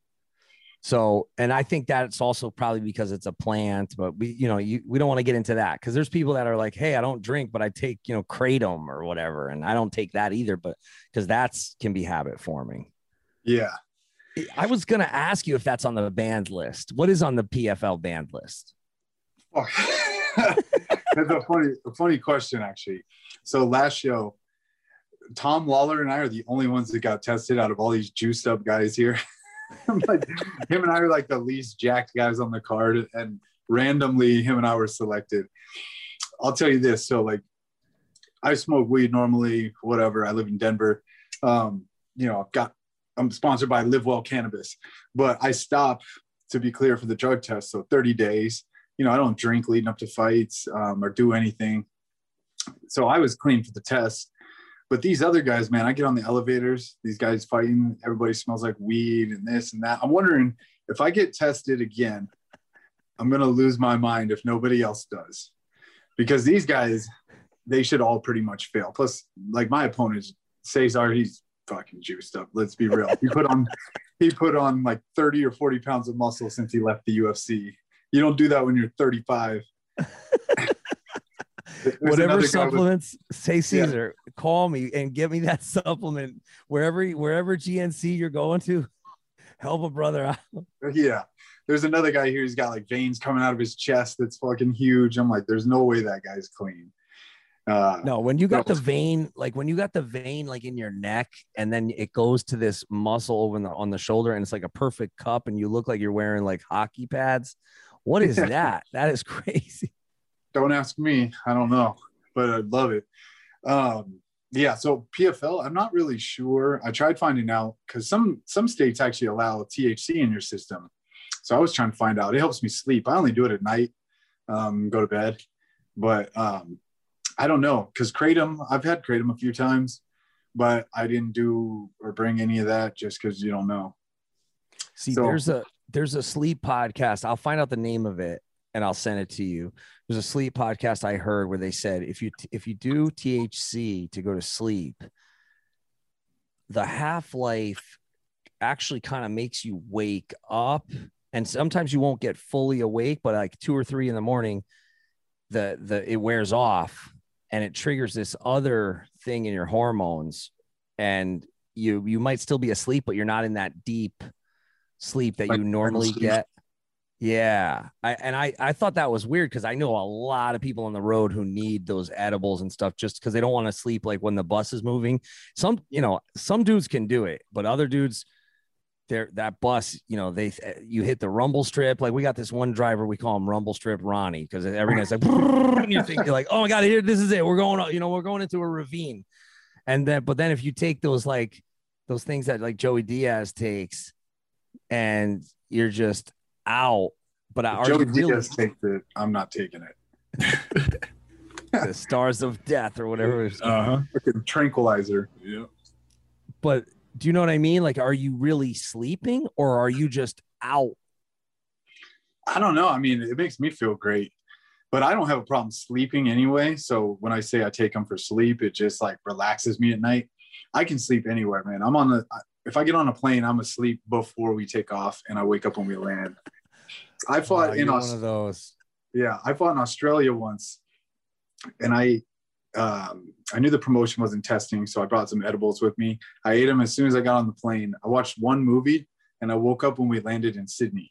So, and I think that's also probably because it's a plant, but we, you know, you, we don't want to get into that because there's people that are like, hey, I don't drink, but I take, you know, Kratom or whatever. And I don't take that either, but because that's can be habit forming. Yeah. I was going to ask you if that's on the banned list. What is on the P F L banned list? Oh. That's a funny, a funny question, actually. So last show, Tom Lawler and I are the only ones that got tested out of all these juiced up guys here. Like, him and I are like the least jacked guys on the card, and randomly him and I were selected. I'll tell you this. So like, I smoke weed normally, whatever. I live in Denver. Um, you know, I've got, I'm sponsored by Live Well Cannabis, but I stop, to be clear, for the drug test. So thirty days, you know, I don't drink leading up to fights um, or do anything. So I was clean for the test. But these other guys, man, I get on the elevators, these guys fighting, everybody smells like weed and this and that. I'm wondering if I get tested again, I'm going to lose my mind if nobody else does. Because these guys, they should all pretty much fail. Plus, like my opponent, Cesar, he's fucking juiced up. Let's be real. He put on, he put on like thirty or forty pounds of muscle since he left the U F C. You don't do that when you're thirty-five. Whatever supplements, with, say Caesar, yeah. Call me and give me that supplement wherever wherever G N C you're going to. Help a brother out. Yeah, there's another guy here. He's got like veins coming out of his chest that's fucking huge. I'm like, there's no way that guy's clean. Uh, no, when you got no. the vein, like when you got the vein like in your neck, and then it goes to this muscle over the, on the shoulder, and it's like a perfect cup, and you look like you're wearing like hockey pads. What is that? That is crazy. Don't ask me. I don't know, but I'd love it. Um, yeah. So P F L, I'm not really sure. I tried finding out because some, some states actually allow T H C in your system. So I was trying to find out. It helps me sleep. I only do it at night, um, go to bed, but um, I don't know. Cause Kratom, I've had Kratom a few times, but I didn't do or bring any of that just cause you don't know. See, so, there's a, there's a sleep podcast. I'll find out the name of it and I'll send it to you. There's a sleep podcast I heard where they said, if you, if you do T H C to go to sleep, the half-life actually kind of makes you wake up. And sometimes you won't get fully awake, but like two or three in the morning, the, the, it wears off and it triggers this other thing in your hormones. And you, you might still be asleep, but you're not in that deep sleep that you normally get. Yeah. I, and I, I thought that was weird because I know a lot of people on the road who need those edibles and stuff just because they don't want to sleep like when the bus is moving. Some, you know, some dudes can do it, but other dudes, they're that bus, you know, they, you hit the rumble strip. Like we got this one driver, we call him Rumble Strip Ronnie because every night's like, and you think you're like, oh my God, here, this is it. We're going, you know, we're going into a ravine. And then, but then if you take those, like those things that like Joey Diaz takes and you're just out, but I Joey really Diaz takes it. I'm not taking it. The stars of death or whatever. Uh-huh. Freaking tranquilizer. Yeah. But do you know what I mean? Like, are you really sleeping or are you just out? I don't know. I mean, it makes me feel great, but I don't have a problem sleeping anyway. So when I say I take them for sleep, it just like relaxes me at night. I can sleep anywhere, man. I'm on the, if I get on a plane, I'm asleep before we take off and I wake up when we land. I fought wow, in one Aus- of those. Yeah, I fought in Australia once, and I um, I knew the promotion wasn't testing, so I brought some edibles with me. I ate them as soon as I got on the plane. I watched one movie, and I woke up when we landed in Sydney.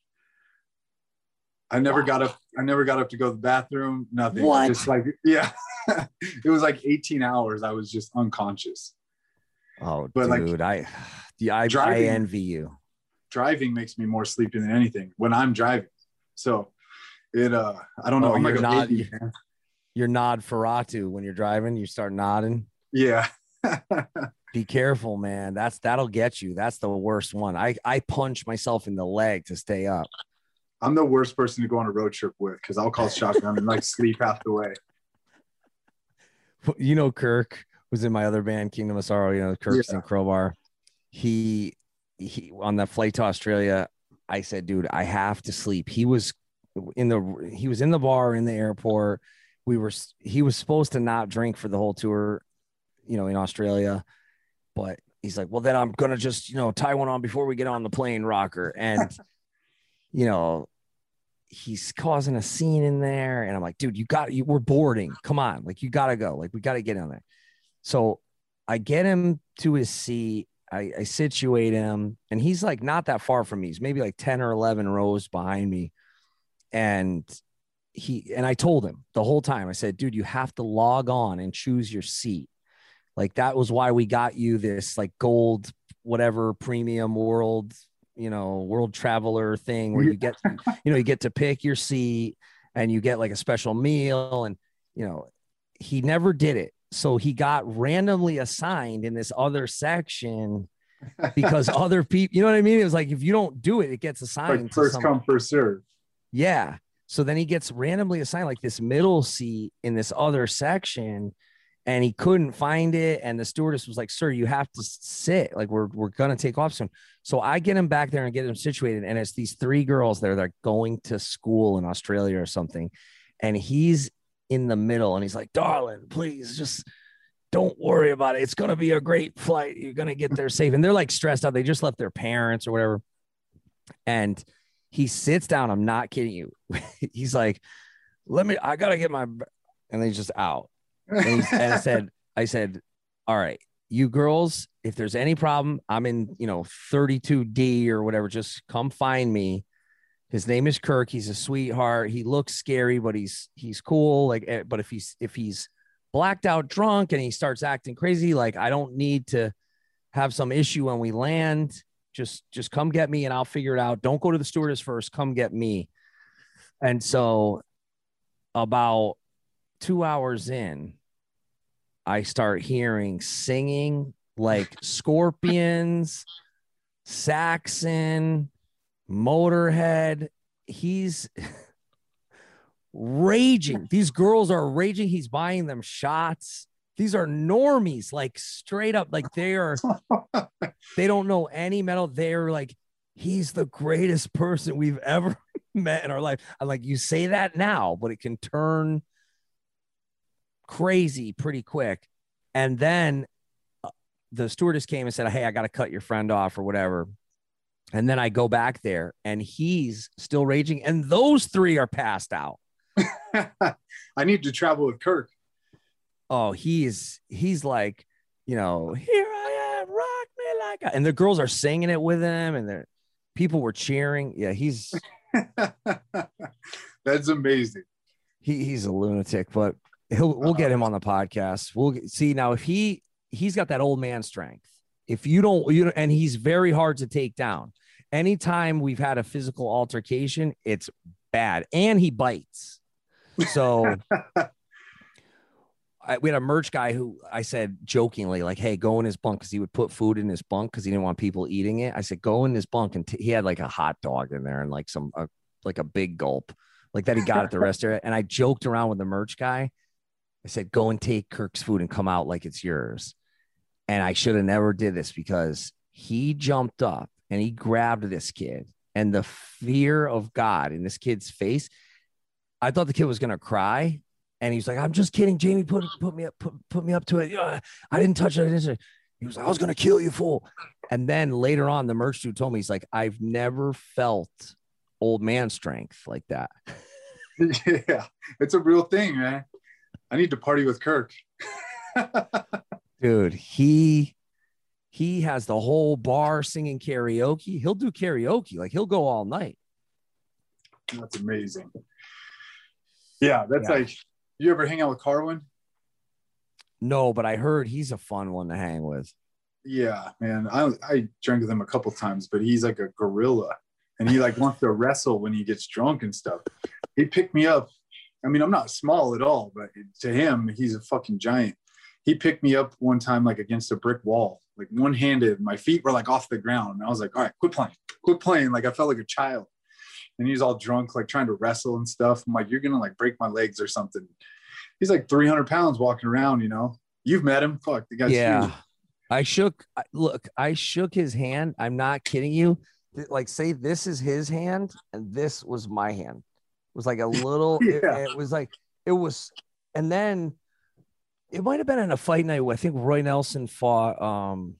I never wow. got up. I never got up to go to the bathroom. Nothing. What? Just like yeah, it was like eighteen hours. I was just unconscious. Oh, But like dude, I, yeah, I, I driving- envy you. driving makes me more sleepy than anything when I'm driving. So it, uh, I don't know. Oh, I'm you're like a not- baby, you- man. You're nod Ferratu when you're driving. You start nodding. Yeah. Be careful, man. That's that'll get you. That's the worst one. I I punch myself in the leg to stay up. I'm the worst person to go on a road trip with because I'll call shotgun and like sleep half the way. You know, Kirk was in my other band, Kingdom of Sorrow. You know, Kirk's Yeah. in Crowbar. He he on that flight to Australia. I said, dude, I have to sleep. He was in the he was in the bar in the airport. We were he was supposed to not drink for the whole tour, you know, in Australia, but he's like, well, then I'm gonna just, you know, tie one on before we get on the plane, rocker. And you know, he's causing a scene in there, and I'm like, dude, you got you we're boarding. Come on, like you gotta go. Like we gotta get in there. So I get him to his seat. I, I situate him, and he's like not that far from me. He's maybe like ten or eleven rows behind me. And he and I told him the whole time, I said, dude, you have to log on and choose your seat. Like that was why we got you this like gold, whatever premium world, you know, world traveler thing where you get, you know, you get to pick your seat and you get like a special meal. And, you know, he never did it. So he got randomly assigned in this other section because other people, you know what I mean? It was like, if you don't do it, it gets assigned. Like first to some, come, first serve. yeah. So then he gets randomly assigned like this middle seat in this other section, and he couldn't find it. And the stewardess was like, sir, you have to sit. Like we're, we're going to take off soon. So I get him back there and get him situated. And it's these three girls there that are going to school in Australia or something. And he's in the middle and he's like, darling, please just don't worry about it. It's going to be a great flight. You're going to get there safe. And they're like stressed out. They just left their parents or whatever. And he sits down. I'm not kidding you. He's like, let me, I got to get my, and then he's just out. And, he's, and I said, I said, all right, you girls, if there's any problem, I'm in, you know, thirty-two D or whatever. Just come find me. His name is Kirk. He's a sweetheart. He looks scary, but he's, he's cool. Like, but if he's, if he's blacked out drunk and he starts acting crazy, like I don't need to have some issue when we land. Just, just come get me and I'll figure it out. Don't go to the stewardess first. Come get me. And so about two hours in, I start hearing singing like Scorpions, Saxon, Motorhead. He's raging. These girls are raging. He's buying them shots. These are normies, like straight up, like they are, they don't know any metal. They're like, he's the greatest person we've ever met in our life. I'm like, you say that now, but it can turn crazy pretty quick. And then uh, the stewardess came and said, hey, I got to cut your friend off or whatever. And then I go back there and he's still raging. And those three are passed out. I need to travel with Kirk. Oh, he's, he's like, you know, here I am, rock me like, a-" and the girls are singing it with him and the people were cheering. Yeah. He's, That's amazing. he, he's a lunatic, but he'll, we'll get him on the podcast. We'll get, see now if he, he's got that old man strength. If you don't, you know, and he's very hard to take down. Anytime we've had a physical altercation, it's bad. And he bites. So I, we had a merch guy who I said jokingly, like, hey, go in his bunk, because he would put food in his bunk because he didn't want people eating it. I said, go in his bunk. And t- he had like a hot dog in there and like some, uh, like a big gulp, like that he got at the restaurant. And I joked around with the merch guy. I said, go and take Kirk's food and come out like it's yours. And I should have never did this because he jumped up and he grabbed this kid, and the fear of God in this kid's face. I thought the kid was going to cry. And he's like, I'm just kidding. Jamie put, put me up, put, put me up to it. Uh, I didn't touch it. I didn't. He was like, I was going to kill you, fool. And then later on, the merch dude told me, he's like, I've never felt old man strength like that. Yeah, it's a real thing, man. I need to party with Kirk. Dude, he he has the whole bar singing karaoke. He'll do karaoke. Like he'll go all night. That's amazing. Yeah, that's Yeah. like, you ever hang out with Carwin? No, but I heard he's a fun one to hang with. Yeah, man. I I drank with him a couple times, but he's like a gorilla, and he like wants to wrestle when he gets drunk and stuff. He picked me up. I mean, I'm not small at all, but to him, he's a fucking giant. He picked me up one time like against a brick wall, like one handed. My feet were like off the ground, and I was like, "All right, quit playing, quit playing." Like I felt like a child, and he's all drunk, like trying to wrestle and stuff. I'm like, "You're gonna like break my legs or something." He's like three hundred pounds walking around, you know. You've met him. Fuck, the guy's Yeah. huge. I shook, I- look, I shook his hand. I'm not kidding you. Th- Like, say this is his hand and this was my hand. It was like a little, it, Yeah. it was like, it was, and then it might have been in a fight night where I think Roy Nelson fought, um,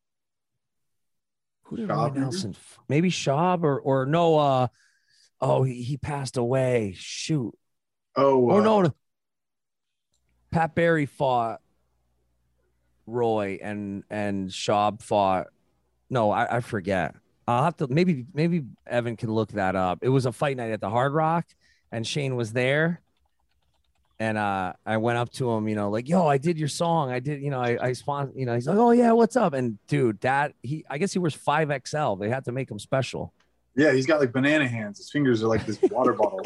who did Roy Schaub, maybe? Nelson, f- maybe Schaub or, or no, uh, oh, he, he passed away. Shoot. Oh, Oh, uh, no, no. Pat Barry fought Roy and and Schaub fought. No, I, I forget. I'll have to maybe maybe Evan can look that up. It was a fight night at the Hard Rock, and Shane was there. And uh, I went up to him, you know, like, yo, I did your song. I did, you know, I I spawned, you know, he's like, oh yeah, what's up? And dude, that he I guess he wears five X L. They had to make him special. Yeah, he's got like banana hands. His fingers are like this water bottle.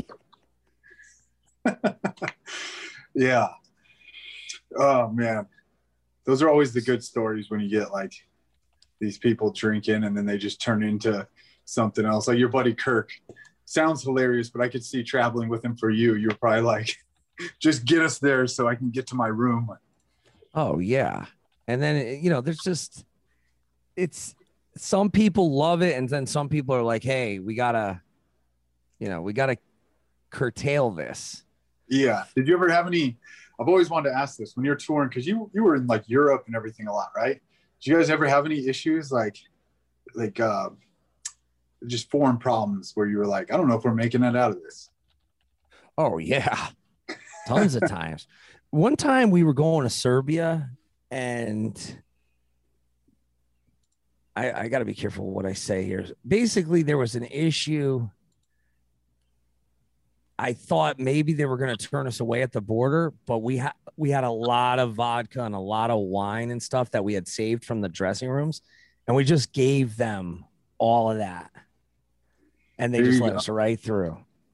Yeah. Oh man. Those are always the good stories when you get like these people drinking and then they just turn into something else. Like your buddy Kirk. Sounds hilarious, but I could see traveling with him for you. You're probably like, just get us there so I can get to my room. Oh yeah. And then you know, there's just it's some people love it, and then some people are like, hey, we gotta, you know, we gotta curtail this. Yeah. Did you ever have any? I've always wanted to ask this when you're touring, because you you were in like Europe and everything a lot, right? Did you guys ever have any issues like like uh, just foreign problems where you were like, I don't know if we're making it out of this? Oh yeah, tons of times. One time we were going to Serbia, and I, I got to be careful what I say here. Basically, there was an issue. I thought maybe they were going to turn us away at the border, but we had we had a lot of vodka and a lot of wine and stuff that we had saved from the dressing rooms, and we just gave them all of that, and they There just you let go. us right through.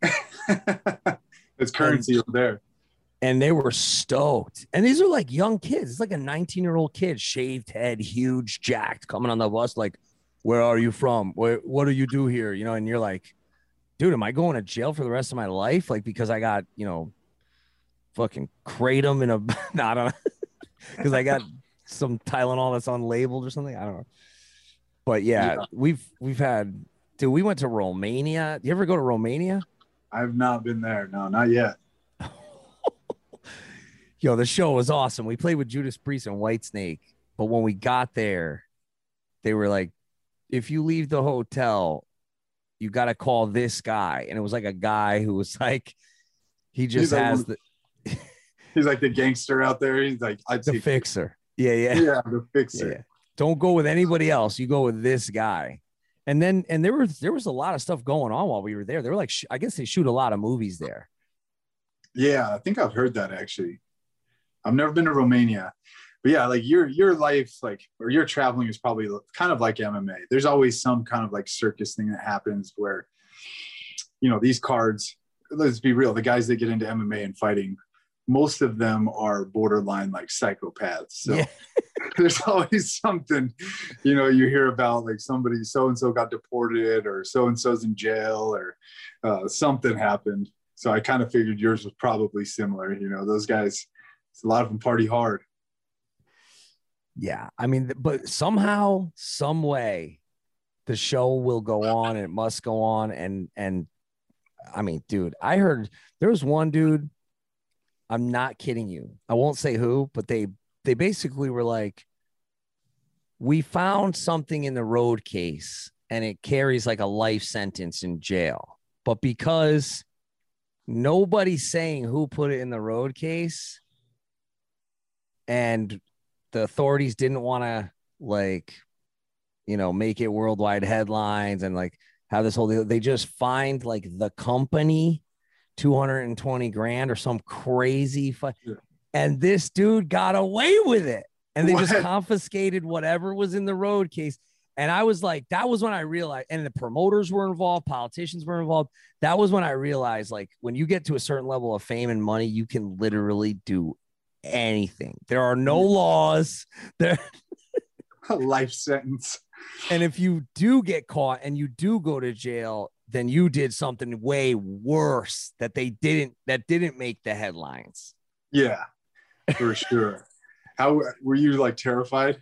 It's currency over there. And they were stoked. And these are like young kids. It's like a nineteen year old kid, shaved head, huge, jacked, coming on the bus. Like, where are you from? Where, what do you do here? You know, and you're like, dude, am I going to jail for the rest of my life? Like, because I got, you know, fucking kratom in a, no, I don't know. Because I got some Tylenol that's unlabeled or something. I don't know. But yeah, Yeah. we've, we've had, dude, we went to Romania. You ever go to Romania? I've not been there. No, not yet. Yo, the show was awesome. We played with Judas Priest and Whitesnake, but when we got there, they were like, if you leave the hotel, you got to call this guy. And it was like a guy who was like, he just He's like has one- the, He's like the gangster out there. He's like, I'd the say, fixer. Yeah, yeah, yeah, the yeah. fixer. Don't go with anybody else. You go with this guy. And then, and there was, there was a lot of stuff going on while we were there. They were like, sh- I guess they shoot a lot of movies there. Yeah, I think I've heard that actually. I've never been to Romania, but yeah, like your your life, like or your traveling is probably kind of like M M A. There's always some kind of like circus thing that happens where, you know, these cards. Let's be real, the guys that get into M M A and fighting, most of them are borderline like psychopaths. So Yeah. there's always something, you know, you hear about like somebody so and so got deported or so and so's in jail or uh, something happened. So I kind of figured yours was probably similar. You know, those guys. A lot of them party hard. Yeah, I mean, but somehow, some way, the show will go on. And it must go on, and and I mean, dude, I heard there was one dude. I'm not kidding you. I won't say who, but they they basically were like, we found something in the road case, and it carries like a life sentence in jail, but because nobody's saying who put it in the road case. And the authorities didn't want to like, you know, make it worldwide headlines and like have this whole deal. They just fined like the company two hundred twenty grand or some crazy fu- Yeah. and this dude got away with it. and they just What? confiscated whatever was in the road case. And I was like, that was when I realized, and the promoters were involved, politicians were involved. That was when I realized, like, when you get to a certain level of fame and money, you can literally do anything. There are no laws there. A life sentence. And if you do get caught and you do go to jail, then you did something way worse that they didn't, that didn't make the headlines. Yeah, for sure. How were you like terrified?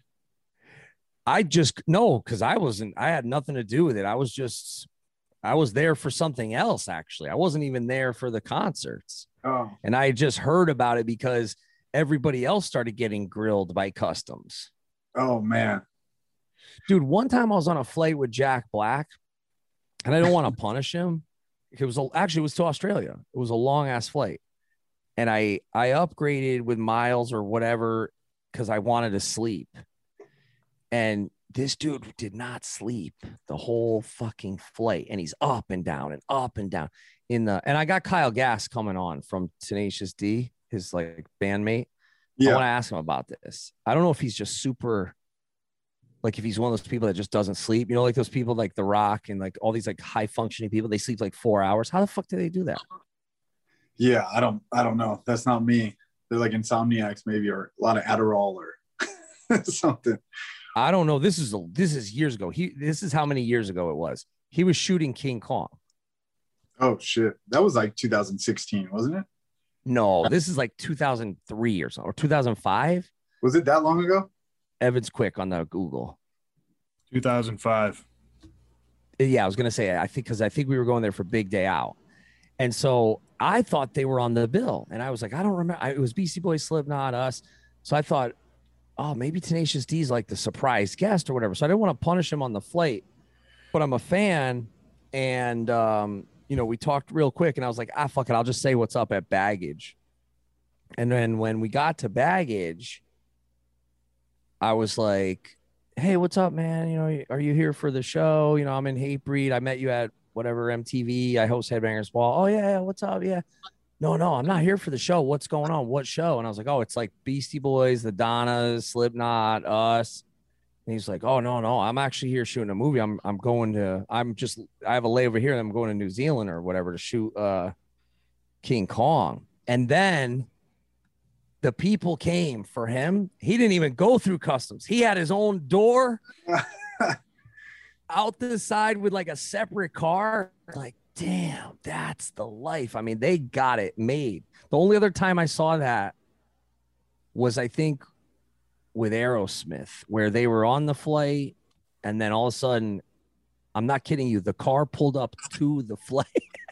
I just no, because I wasn't, I had nothing to do with it. I was just, I was there for something else, actually. I wasn't even there for the concerts. Oh, And I had just heard about it because everybody else started getting grilled by customs. oh man. Dude, one time I was on a flight with Jack Black, and I don't want to punish him. It was a, actually it was to Australia. It was a long ass flight, and I I upgraded with miles or whatever because I wanted to sleep. And this dude did not sleep the whole fucking flight, and he's up and down and up and down in the. And I got Kyle Gass coming on from Tenacious D, his like bandmate. I Yeah. want to ask him about this. I don't know if he's just super, like if he's one of those people that just doesn't sleep. You know, like those people like The Rock and like all these like high functioning people. They sleep like four hours. How the fuck do they do that? Yeah, I don't I don't know. That's not me. They're like insomniacs maybe, or a lot of Adderall or something. I don't know. This is a, this is years ago. He this is how many years ago it was. He was shooting King Kong. Oh shit. That was like two thousand sixteen, wasn't it? No, this is like two thousand three or something, or two thousand five. Was it that long ago? Evans quick on the Google. two thousand five. Yeah, I was gonna say I think because I think we were going there for Big Day Out, and so I thought they were on the bill, and I was like, I don't remember. I, it was Beastie Boys, Slipknot, us. So I thought, oh, maybe Tenacious D is like the surprise guest or whatever. So I didn't want to punish him on the flight, but I'm a fan, and um, you know, we talked real quick, and I was like, ah, fuck it, I'll just say what's up at baggage. And then when we got to baggage, I was like, hey, what's up, man? You know, are you here for the show? You know, I'm in Hatebreed. I met you at whatever M T V. I host Headbangers Ball. Oh, yeah, yeah. What's up? Yeah. No, no, I'm not here for the show. What's going on? What show? And I was like, oh, it's like Beastie Boys, the Donnas, Slipknot, us. And he's like, oh, no, no, I'm actually here shooting a movie. I'm I'm going to, I'm just, I have a layover here and I'm going to New Zealand or whatever to shoot uh, King Kong. And then the people came for him. He didn't even go through customs. He had his own door out the side with like a separate car. Like, damn, that's the life. I mean, they got it made. The only other time I saw that was, I think, with Aerosmith, where they were on the flight, and then all of a sudden, I'm not kidding you, the car pulled up to the flight.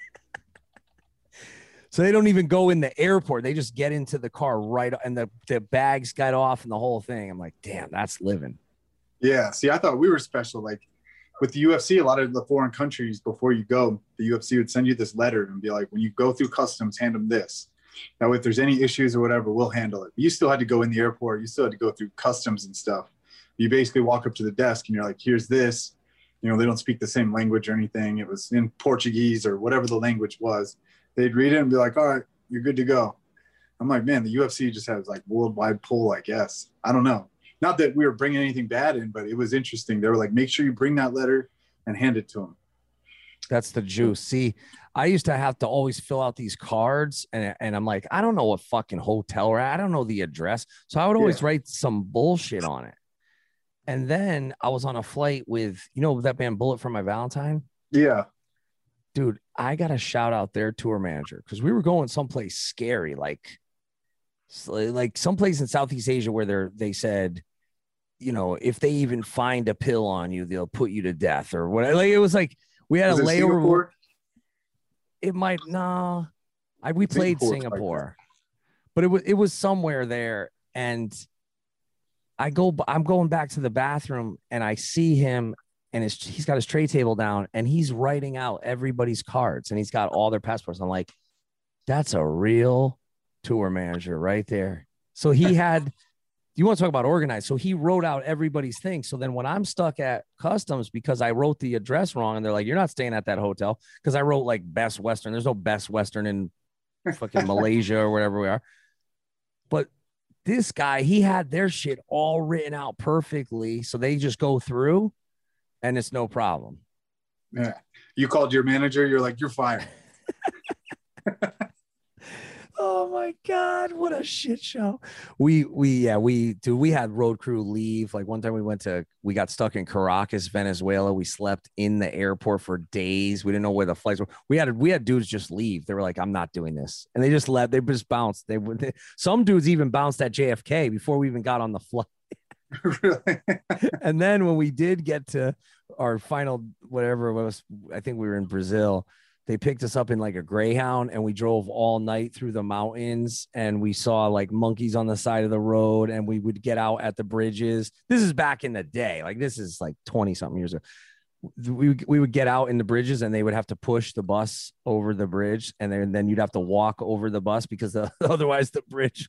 So they don't even go in the airport. They just get into the car right, and the, the bags got off and the whole thing. I'm like, damn, that's living. Yeah. See, I thought we were special. Like with the U F C, a lot of the foreign countries, before you go, the U F C would send you this letter and be like, when you go through customs, hand them this. Now, if there's any issues or whatever, we'll handle it. You still had to go in the airport. You still had to go through customs and stuff. You basically walk up to the desk and you're like, here's this. You know, they don't speak the same language or anything. It was in Portuguese or whatever the language was. They'd read it and be like, all right, you're good to go. I'm like, man, the U F C just has like worldwide pull, I guess. I don't know. Not that we were bringing anything bad in, but it was interesting. They were like, make sure you bring that letter and hand it to them. That's the juice. See, I used to have to always fill out these cards, and, and I'm like, I don't know what fucking hotel we're at. I don't know the address. So I would always Yeah. write some bullshit on it. And then I was on a flight with, you know, that band Bullet for My Valentine. Yeah. Dude, I got to shout out their tour manager because we were going someplace scary, like, like someplace in Southeast Asia where they're, they said, you know, if they even find a pill on you, they'll put you to death or what. Like, it was like, we had Was a it layover. Singapore? It might, no, I, we played Singapore's like Singapore, but it was, it was somewhere there. And I go, I'm going back to the bathroom and I see him, and his, he's got his tray table down and he's writing out everybody's cards and he's got all their passports. I'm like, that's a real tour manager right there. So he had, you want to talk about organized. So he wrote out everybody's thing. So then when I'm stuck at customs because I wrote the address wrong and they're like, you're not staying at that hotel, because I wrote like Best Western. There's no Best Western in fucking Malaysia or wherever we are. But This guy, he had their shit all written out perfectly. So they just go through and it's no problem. Yeah. You called your manager. You're like, you're fired. Oh my God, what a shit show. We, we, yeah, we, dude, we had road crew leave. Like one time we went to, we got stuck in Caracas, Venezuela. We slept in the airport for days. We didn't know where the flights were. We had, we had dudes just leave. They were like, I'm not doing this. And they just left. They just bounced. They would, they, some dudes even bounced at J F K before we even got on the flight. Really? And then when we did get to our final, whatever it was, I think we were in Brazil. They picked us up in like a Greyhound and we drove all night through the mountains and we saw like monkeys on the side of the road and we would get out at the bridges. This is back in the day. Like this is like twenty something years ago. We, we would get out in the bridges and they would have to push the bus over the bridge. And then, then you'd have to walk over the bus because the, otherwise the bridge.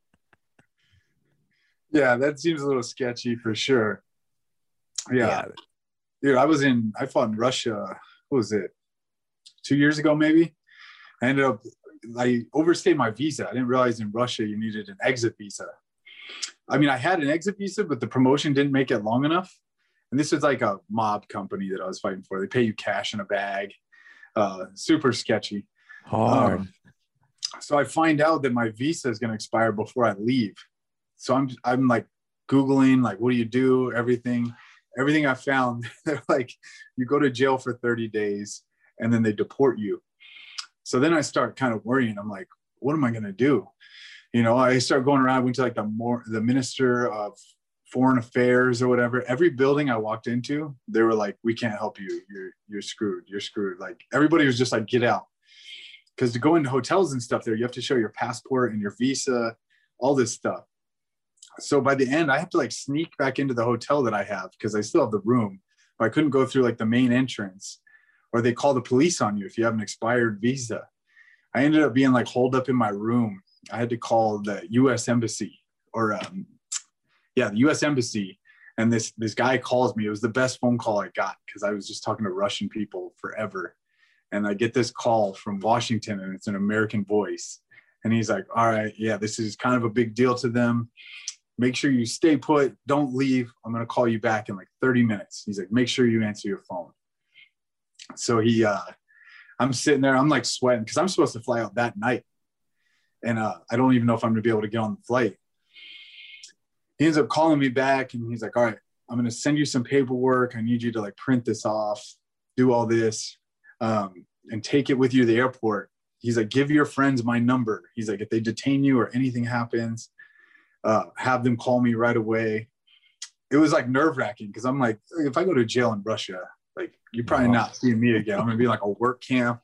Yeah, that seems a little sketchy for sure. Yeah. Yeah. Dude, I was in, I fought in Russia. What was it? Two years ago, maybe. I ended up, I overstayed my visa. I didn't realize in Russia you needed an exit visa. I mean, I had an exit visa, but the promotion didn't make it long enough. And this was like a mob company that I was fighting for. They pay you cash in a bag. Uh, super sketchy. Hard. Um, so I find out that my visa is going to expire before I leave. So I'm, I'm like Googling, like, what do you do? Everything, everything I found, they're like, you go to jail for thirty days. And then they deport you. So then I start kind of worrying. I'm like, what am I going to do? You know, I start going around. I went to like the more the minister of foreign affairs or whatever. Every building I walked into, they were like, we can't help you. You're, you're screwed. You're screwed. Like everybody was just like, get out. Because to go into hotels and stuff there, you have to show your passport and your visa, all this stuff. So by the end, I have to like sneak back into the hotel that I have because I still have the room. But I couldn't go through like the main entrance. Or they call the police on you if you have an expired visa. I ended up being like holed up in my room. I had to call the U S embassy or um, yeah, the U S embassy. And this, this guy calls me. It was the best phone call I got because I was just talking to Russian people forever. And I get this call from Washington and it's an American voice. And he's like, all right, yeah, this is kind of a big deal to them. Make sure you stay put. Don't leave. I'm going to call you back in like thirty minutes. He's like, make sure you answer your phone. So he, uh, I'm sitting there, I'm like sweating because I'm supposed to fly out that night. And uh, I don't even know if I'm gonna be able to get on the flight. He ends up calling me back and he's like, all right, I'm gonna send you some paperwork. I need you to like print this off, do all this, um, and take it with you to the airport. He's like, give your friends my number. He's like, if they detain you or anything happens, uh, have them call me right away. It was like nerve wracking because I'm like, if I go to jail in Russia, like, you're probably No. not seeing me again. I'm going to be like a work camp.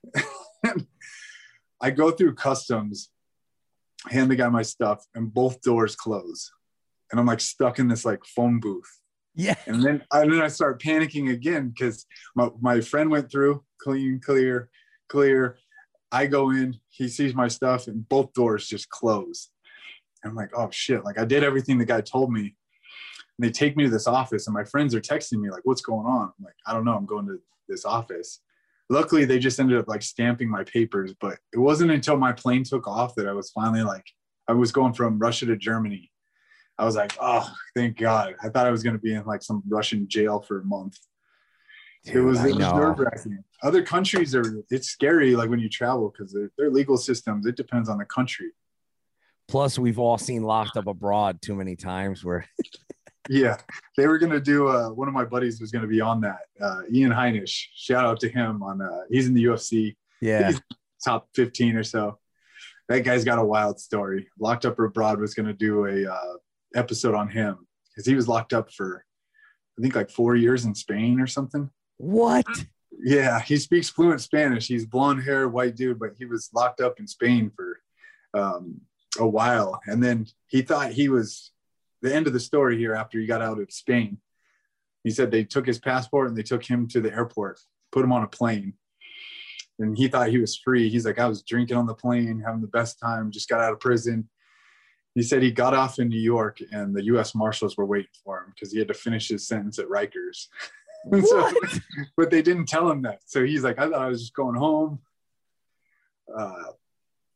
I go through customs, hand the guy my stuff, and both doors close. And I'm like stuck in this like phone booth. Yeah. And then, and then I start panicking again because my, my friend went through, clean, clear, clear. I go in, he sees my stuff, and both doors just close. I'm like, oh shit. Like I did everything the guy told me. And they take me to this office and my friends are texting me like, what's going on? I'm like, I don't know. I'm going to this office. Luckily, they just ended up like stamping my papers, but it wasn't until my plane took off that I was finally like, I was going from Russia to Germany. I was like, oh, thank God. I thought I was going to be in like some Russian jail for a month. Dude, it was, I it was know. nerve-wracking. Other countries are, it's scary like when you travel because their legal systems, it depends on the country. Plus, we've all seen Locked Up Abroad too many times where Yeah, they were going to do, uh, one of my buddies was going to be on that. Uh, Ian Heinisch, shout out to him on, uh, he's in the U F C. yeah. He's top fifteen or so. That guy's got a wild story. Locked Up Abroad was going to do a uh, episode on him because he was locked up for, I think like four years in Spain or something. What? Yeah, he speaks fluent Spanish. He's blonde hair, white dude, but he was locked up in Spain for um, a while. And then he thought he was the end of the story here after he got out of Spain. He said they took his passport and they took him to the airport, put him on a plane. And he thought he was free. He's like, I was drinking on the plane, having the best time, just got out of prison. He said he got off in New York and the U S Marshals were waiting for him because he had to finish his sentence at Rikers. so, but they didn't tell him that. So he's like, I thought I was just going home. Uh,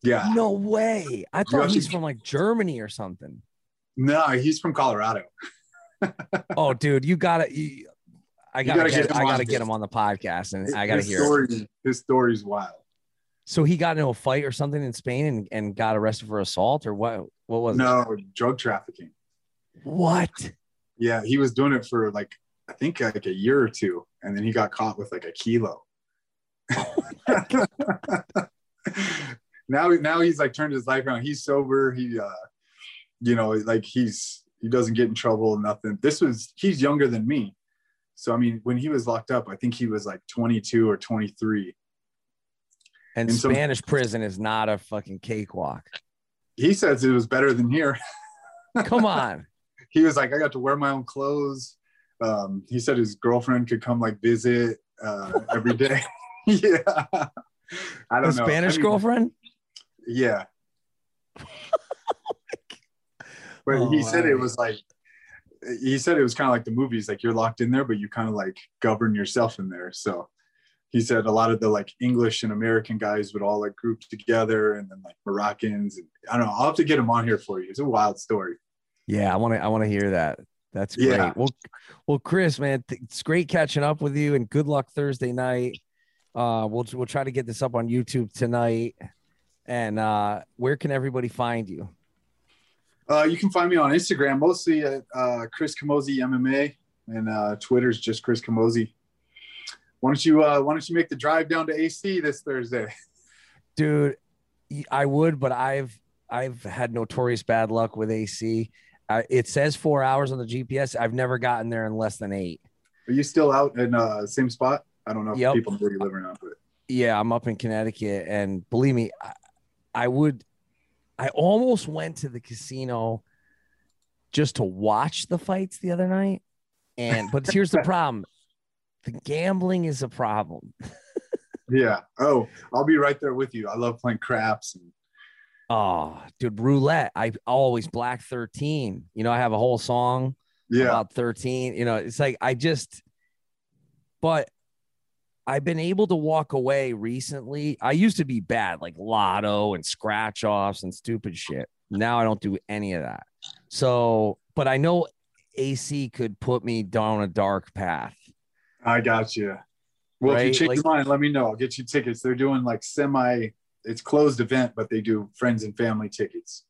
Yeah. No way. I thought Josh- he's from like Germany or something. No, he's from Colorado. Oh, dude, you gotta. You, I gotta, gotta get, get him I on gotta this. get him on the podcast, and I gotta his hear it. story. His story's wild. So he got into a fight or something in Spain and, and got arrested for assault, or what? What was it? No, drug trafficking. What? Yeah, he was doing it for like I think like a year or two, and then he got caught with like a kilo. now, now he's like turned his life around. He's sober. He, uh, you know, like he's he doesn't get in trouble. Nothing. This was he's younger than me, so I mean, when he was locked up, I think he was like twenty-two or twenty-three. And, And so- Spanish prison is not a fucking cakewalk. He says it was better than here. Come on. He was like, I got to wear my own clothes. Um, he said his girlfriend could come like visit uh, every day. Yeah. I don't A know. Spanish I mean, girlfriend? Yeah. But Oh, he said I- it was like, he said it was kind of like the movies, like you're locked in there, but you kind of like govern yourself in there. So he said a lot of the like English and American guys would all like group together, and then like Moroccans. And I don't know. I'll have to get him on here for you. It's a wild story. Yeah, I want to. I want to hear that. That's great. Yeah. Well, well, Chris, man, th- it's great catching up with you, and good luck Thursday night. Uh, we'll we'll try to get this up on YouTube tonight. And uh, where can everybody find you? Uh, you can find me on Instagram, mostly at uh, Chris Camozzi M M A, and uh, Twitter's just Chris Camozzi. Why don't you uh, Why don't you make the drive down to A C this Thursday? Dude, y- I would, but I've I've had notorious bad luck with A C. Uh, it says four hours on the G P S. I've never gotten there in less than eight. Are you still out in uh, same spot? I don't know if Yep. people know where you live or not, but Yeah, I'm up in Connecticut, and believe me, I, I would. I almost went to the casino just to watch the fights the other night, and but here's the problem: the gambling is a problem. yeah. Oh, I'll be right there with you. I love playing craps. And Oh, dude, roulette. I always black thirteen. You know, I have a whole song yeah, about thirteen. You know, it's like I just, but I've been able to walk away recently. I used to be bad, like lotto and scratch offs and stupid shit. Now I don't do any of that. So, but I know A C could put me down a dark path. I got you. Well, Right, if you change like- your mind, let me know. I'll get you tickets. They're doing like semi. It's closed event, but they do friends and family tickets.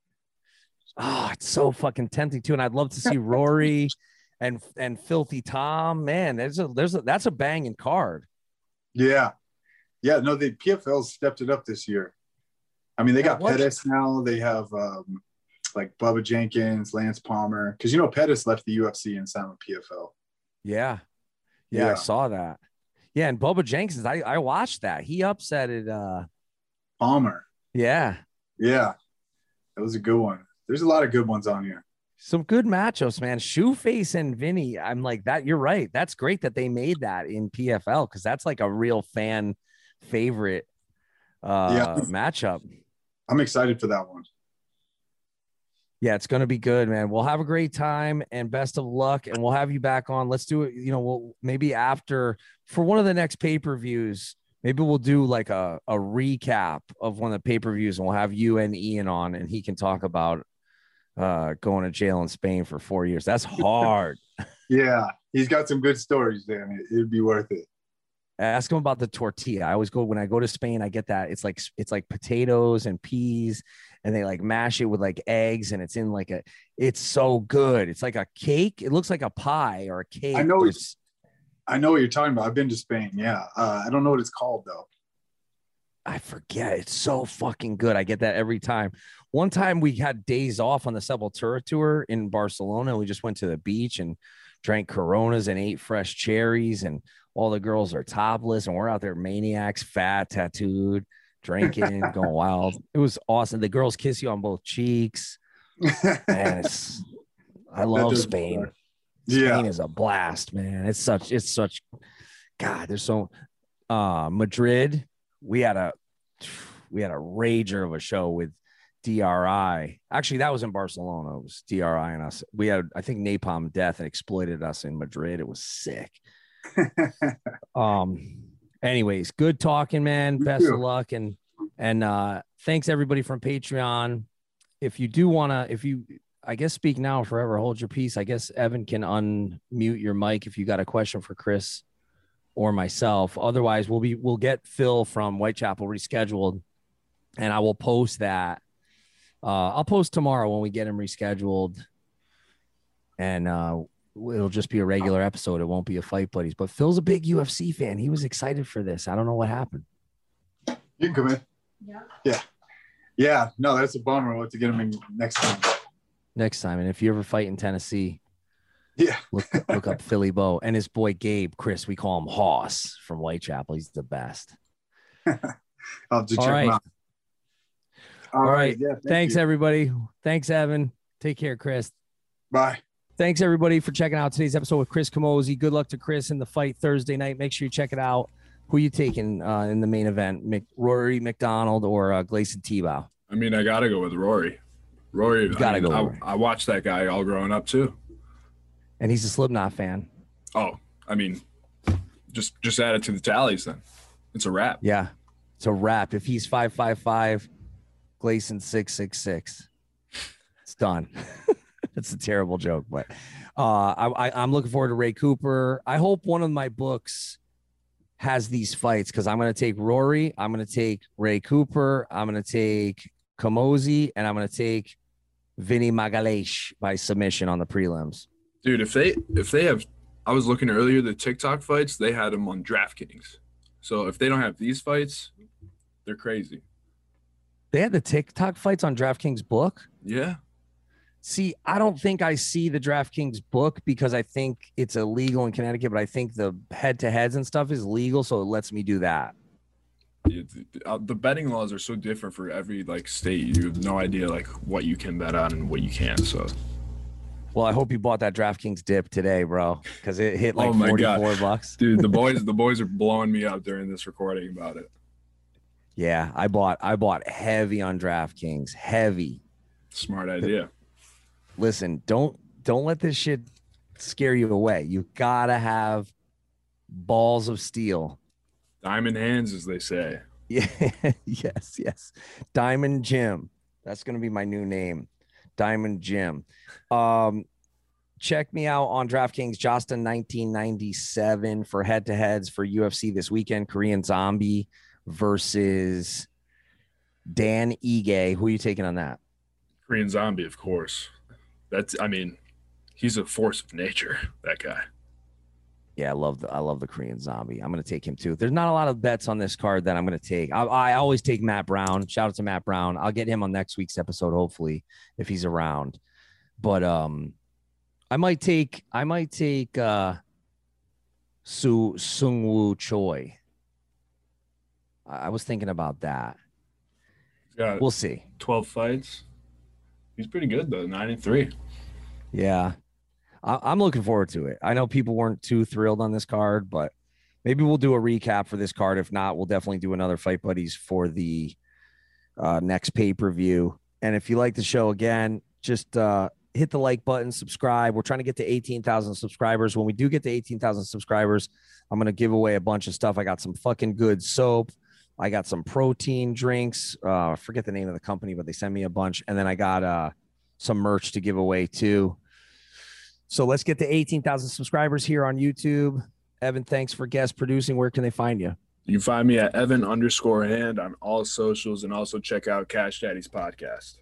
Oh, it's so fucking tempting too. And I'd love to see Rory and and Filthy Tom. Man, there's a there's a that's a banging card. Yeah. Yeah. No, the P F L's stepped it up this year. I mean, they Yeah, got what- Pettis now. They have um, like Bubba Jenkins, Lance Palmer. Because, you know, Pettis left the U F C and signed with P F L. Yeah. Yeah, I Yeah. saw that. Yeah, and Bubba Jenkins, I, I watched that. He upset it. Uh, Palmer. yeah, Yeah. That was a good one. There's a lot of good ones on here. some good matchups, man. Shoeface and Vinny. I'm like that. You're right. That's great that they made that in P F L because that's like a real fan favorite uh, Yeah. matchup. I'm excited for that one. Yeah, it's gonna be good, man. We'll have a great time and best of luck, and we'll have you back on. Let's do it. You know, we'll maybe after for one of the next pay per views. Maybe we'll do like a, a recap of one of the pay per views, and we'll have you and Ian on, and he can talk about uh, going to jail in Spain for four years. That's hard. Yeah. He's got some good stories, man. It, it'd be worth it. Ask him about the tortilla. I always go when I go to Spain. I get that it's like it's like potatoes and peas, and they like mash it with like eggs, and it's in like a. It's so good. It's like a cake. It looks like a pie or a cake. I know but it's- I know what you're talking about. I've been to Spain. Yeah. Uh, I don't know what it's called, though. I forget. It's so fucking good. I get that every time. One time we had days off on the Sepultura tour in Barcelona. We just went to the beach and drank Coronas and ate fresh cherries, and all the girls are topless, and we're out there maniacs, fat, tattooed, drinking, going wild. It was awesome. The girls kiss you on both cheeks. Man, it's, I love does Spain. work. Spain Yeah. is a blast, man. It's such, it's such, God, there's so, uh, Madrid, we had a, we had a rager of a show with D R I. Actually, that was in Barcelona. It was D R I and us. We had, I think, Napalm Death exploited us in Madrid. It was sick. Um, anyways, good talking, man. You Best too. of luck. And, and, uh, thanks everybody from Patreon. If you do want to, if you, I guess speak now or forever, hold your peace. I guess Evan can unmute your mic if you got a question for Chris or myself. Otherwise, we'll be, we'll get Phil from Whitechapel rescheduled, and I will post that. Uh, I'll post tomorrow when we get him rescheduled, and uh, it'll just be a regular episode. It won't be a Fight Buddies, but Phil's a big U F C fan. He was excited for this. I don't know what happened. You can come in. Yeah. Yeah. Yeah. No, that's a bummer. We'll have to get him in next time. Next time. And if you ever fight in Tennessee, yeah, look, look up Philly Bo and his boy Gabe, Chris. We call him Hoss from Whitechapel. He's the best. I'll have to check All right. him out. All, All right. right. Yeah, thank Thanks, you. everybody. Thanks, Evan. Take care, Chris. Bye. Thanks, everybody, for checking out today's episode with Chris Camozzi. Good luck to Chris in the fight Thursday night. Make sure you check it out. Who you taking uh, in the main event, Mc, Rory McDonald or uh, Gleison Tebow? I mean, I got to go with Rory. Rory, You gotta I, mean, go I, Rory. I watched that guy all growing up, too. And he's a Slipknot fan. Oh, I mean, just just add it to the tallies then. It's a wrap. Yeah, it's a wrap. If he's five five five, Gleison six six six. It's done. It's a terrible joke, but uh, I, I, I'm looking forward to Ray Cooper. I hope one of my books has these fights because I'm going to take Rory, I'm going to take Ray Cooper, I'm going to take Camozzi, and I'm going to take Vinny Magalhaes by submission on the prelims. Dude, if they if they have, I was looking earlier, the TikTok fights, they had them on DraftKings. So if they don't have these fights, they're crazy. They had the TikTok fights on DraftKings book. Yeah. See, I don't think I see the DraftKings book because I think it's illegal in Connecticut, but I think the head-to-heads and stuff is legal, so it lets me do that. Yeah, the, the betting laws are so different for every like state. You have no idea like what you can bet on and what you can't. So, Well, I hope you bought that DraftKings dip today, bro, because it hit like Oh my God. forty-four bucks. dude, the boys the boys are blowing me up during this recording about it. Yeah, I bought I bought heavy on DraftKings, heavy. Smart idea. Listen, don't don't let this shit scare you away. You gotta have balls of steel. Diamond hands, as they say. Yeah, yes, yes. Diamond Jim. That's gonna be my new name. Diamond Jim. Um, check me out on DraftKings, Josta nineteen ninety-seven for head-to-heads for U F C this weekend. Korean Zombie versus Dan Ige. Who are you taking on that? Korean Zombie, of course. That's, I mean, he's a force of nature, that guy. Yeah, I love the I love the Korean Zombie. I'm gonna take him too. There's not a lot of bets on this card that I'm gonna take. I, I always take Matt Brown. Shout out to Matt Brown. I'll get him on next week's episode, hopefully, if he's around. But um, I might take I might take uh, Su Sung Woo Choi. I, I was thinking about that. He's got We'll see. twelve fights. He's pretty good though, nine and three. Yeah. I, I'm looking forward to it. I know people weren't too thrilled on this card, but maybe we'll do a recap for this card. If not, we'll definitely do another Fight Buddies for the uh, next pay-per-view. And if you like the show, again, just uh, hit the like button, subscribe. We're trying to get to eighteen thousand subscribers. When we do get to eighteen thousand subscribers, I'm going to give away a bunch of stuff. I got some fucking good soap. I got some protein drinks. Uh, I forget the name of the company, but they sent me a bunch. And then I got uh, some merch to give away too. So let's get to eighteen thousand subscribers here on YouTube. Evan, thanks for guest producing. Where can they find you? You can find me at Evan underscore hand on all socials, and also check out Cash Daddy's podcast.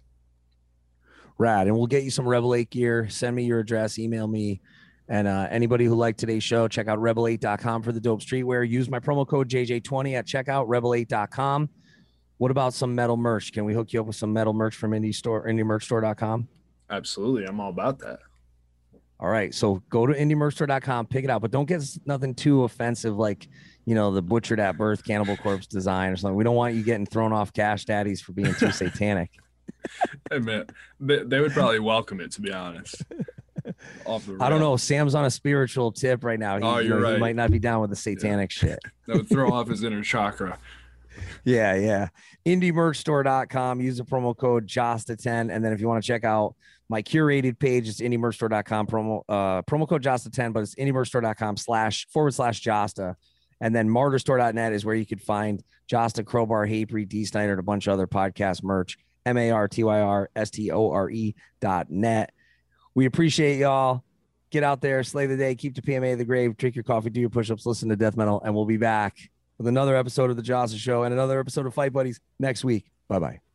Rad. And we'll get you some Rebel eight gear. Send me your address, email me. And uh, anybody who liked today's show, check out rebel eight dot com for the dope streetwear. Use my promo code J J twenty at checkout, rebel eight dot com. What about some metal merch? Can we hook you up with some metal merch from indie store, indie merch store dot com? Absolutely. I'm all about that. All right. So go to indie merch store dot com, pick it out, but don't get nothing too offensive like, you know, the Butchered at Birth Cannibal Corpse design or something. We don't want you getting thrown off Cash Daddies for being too satanic. Hey, man, they, they would probably welcome it, to be honest. Off the I don't rail. know. Sam's on a spiritual tip right now. He, Oh, you you're know, he right. might not be down with the satanic shit. That would throw off his inner chakra. Yeah, yeah. indie merch store dot com. Use the promo code Josta ten. And then if you want to check out my curated page, it's indie merch store dot com promo uh promo code Josta ten, but it's indie merch store dot com slash forward slash Josta. And then martyr store dot net is where you could find Josta, Crowbar, Hatebreed, D. Snyder, and a bunch of other podcast merch. M A R T Y R S T O R E dot net. We appreciate y'all. Get out there, slay the day, keep the P M A of the grave, drink your coffee, do your push-ups, listen to death metal, and we'll be back with another episode of the Josta Show and another episode of Fight Buddies next week. Bye-bye.